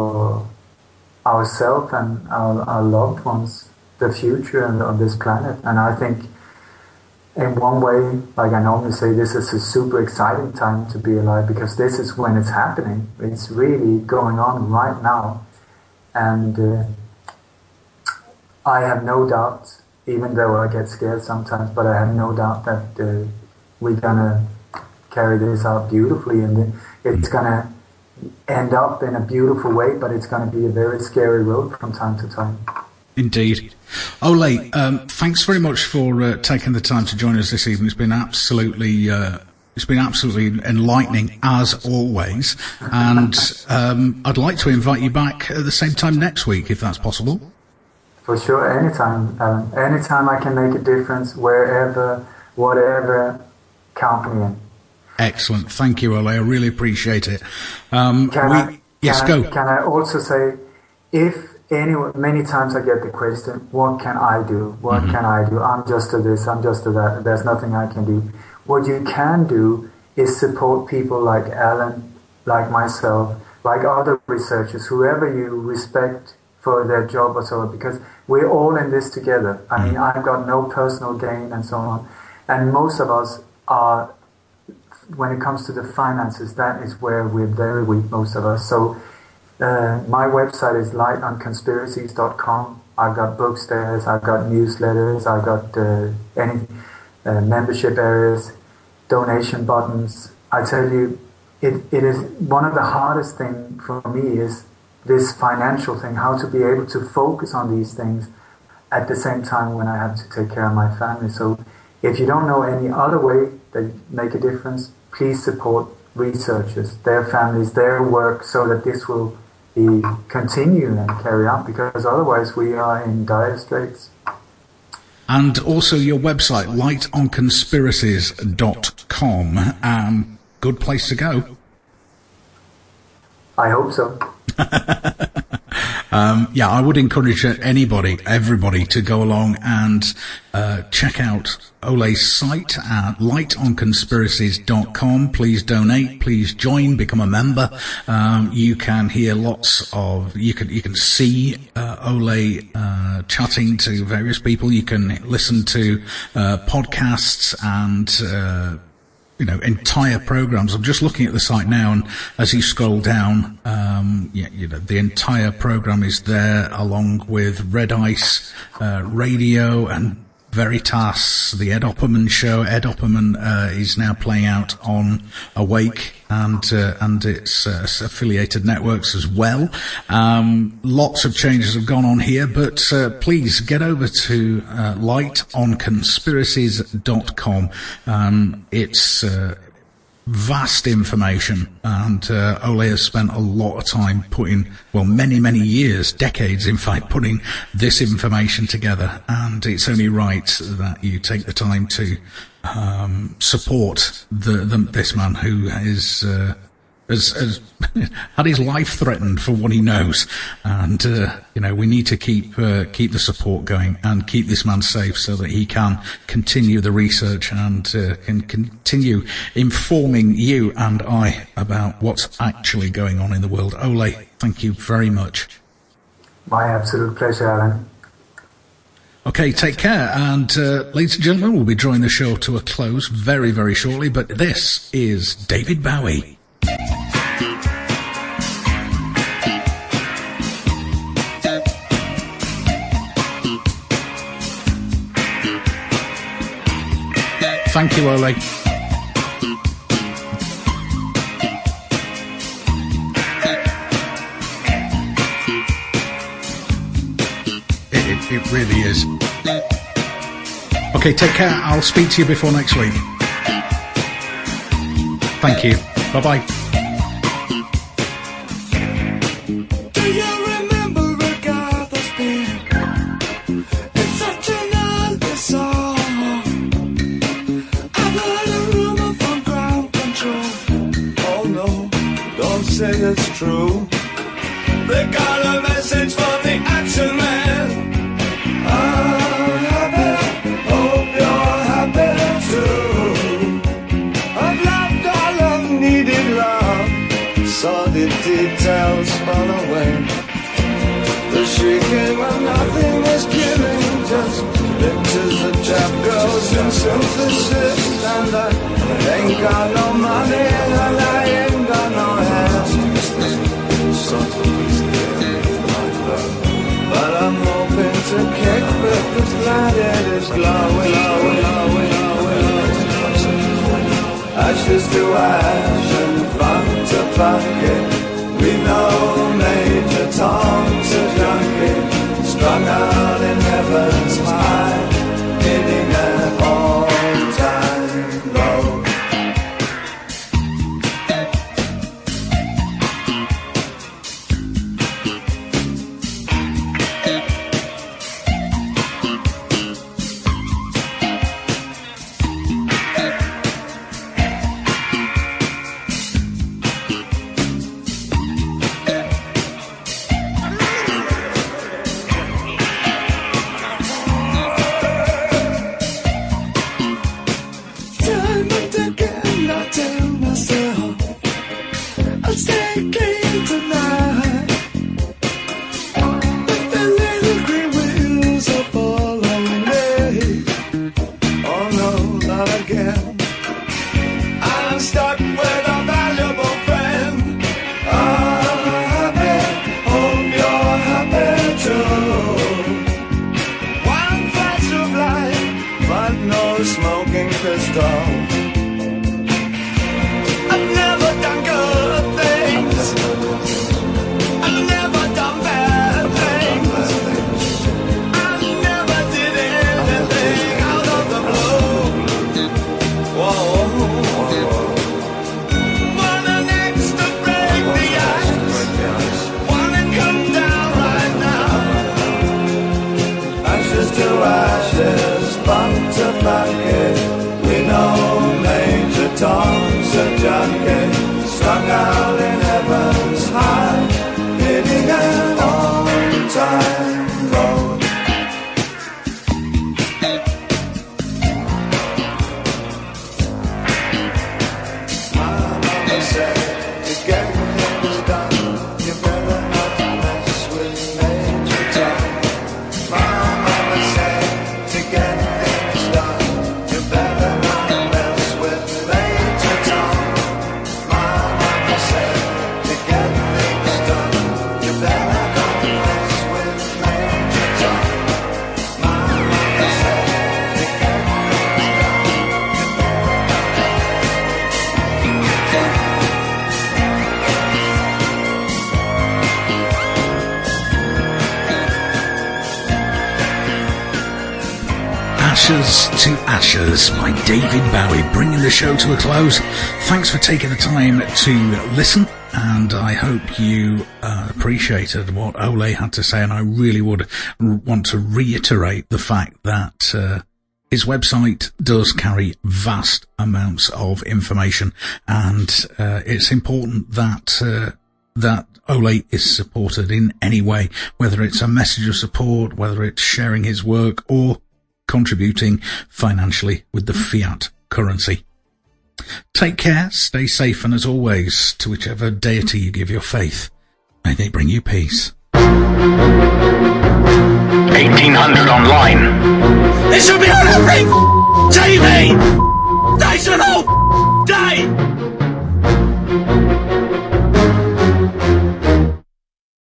ourselves and our loved ones, the future of this planet. And I think in one way, like I normally say, this is a super exciting time to be alive, because this is when it's happening. It's really going on right now. And I have no doubt, even though I get scared sometimes, but I have no doubt that we're going to carry this out beautifully, and it's going to end up in a beautiful way, but it's going to be a very scary road from time to time. Indeed. Ole, thanks very much for taking the time to join us this evening. It's been absolutely enlightening, as always, and I'd like to invite you back at the same time next week, if that's possible. For sure, anytime. Anytime I can make a difference, wherever, whatever, count me in. Excellent. Thank you, Ole. I really appreciate it. Go. Can I also say, many times I get the question, what can I do? What can I do? I'm just to this, I'm just to that. There's nothing I can do. What you can do is support people like Alan, like myself, like other researchers, whoever you respect for their job or so, because we're all in this together. I mean, I've got no personal gain and so on. And most of us are, when it comes to the finances, that is where we're very weak, most of us. So my website is lightonconspiracies.com. I've got books there, I've got newsletters, I've got membership areas, donation buttons. I tell you, it is one of the hardest thing for me is this financial thing, how to be able to focus on these things at the same time when I have to take care of my family. So if you don't know any other way that make a difference, please support researchers, their families, their work, so that this will be continue and carry on, because otherwise we are in dire straits. And also your website, lightonconspiracies.com. Good place to go. I hope so. Yeah, I would encourage everybody to go along and check out Ole's site at lightonconspiracies.com. Please donate, please join, become a member. You can hear you can see Ole chatting to various people. You can listen to podcasts and entire programs. I'm just looking at the site now, and as you scroll down, the entire program is there, along with Red Ice Radio and Veritas, the Ed Opperman show. Ed Opperman is now playing out on Awake and its affiliated networks as well. Lots of changes have gone on here, but please get over to lightonconspiracies.com. It's vast information, and Ole has spent a lot of time many years, decades in fact, putting this information together, and it's only right that you take the time to support this man who has had his life threatened for what he knows, and we need to keep the support going and keep this man safe so that he can continue the research and can continue informing you and I about what's actually going on in the world. Ole, thank you very much. My absolute pleasure, Alan. Okay, take care, and ladies and gentlemen, we'll be drawing the show to a close very, very shortly, but this is David Bowie. Thank you, Ole. It really is. Okay, take care. I'll speak to you before next week. Thank you. Bye-bye. It's true. They got a message from the Action Man. I'm happy, hope you're happy too. I've loved all I've needed love, saw the details fall away. The shrieking when nothing was killing, just pictures of trap girls and synthesis. And I ain't got no money and I ain't got no hands. But I'm hoping to kick with this light it is glowing. Ashes to ash and funk to bucket. We know Major Tom's a junkie, strung out in heaven's high, hitting an all-time low. said, to get things done, you better not mess with Major Tom. My mama said, to get things done, you better not mess with Major Tom. My mama said, to get things done, you better not mess with Major Tom. My mama said, to get things done, you better Ashes to Ashes by David Bowie, bringing the show to a close. Thanks for taking the time to listen, and I hope you appreciated what Ole had to say, and I really would want to reiterate the fact that his website does carry vast amounts of information, and it's important that that Ole is supported in any way, whether it's a message of support, whether it's sharing his work, or contributing financially with the fiat currency. Take care, stay safe, and as always, to whichever deity you give your faith, may they bring you peace. 1800 online. It should be on every TV! National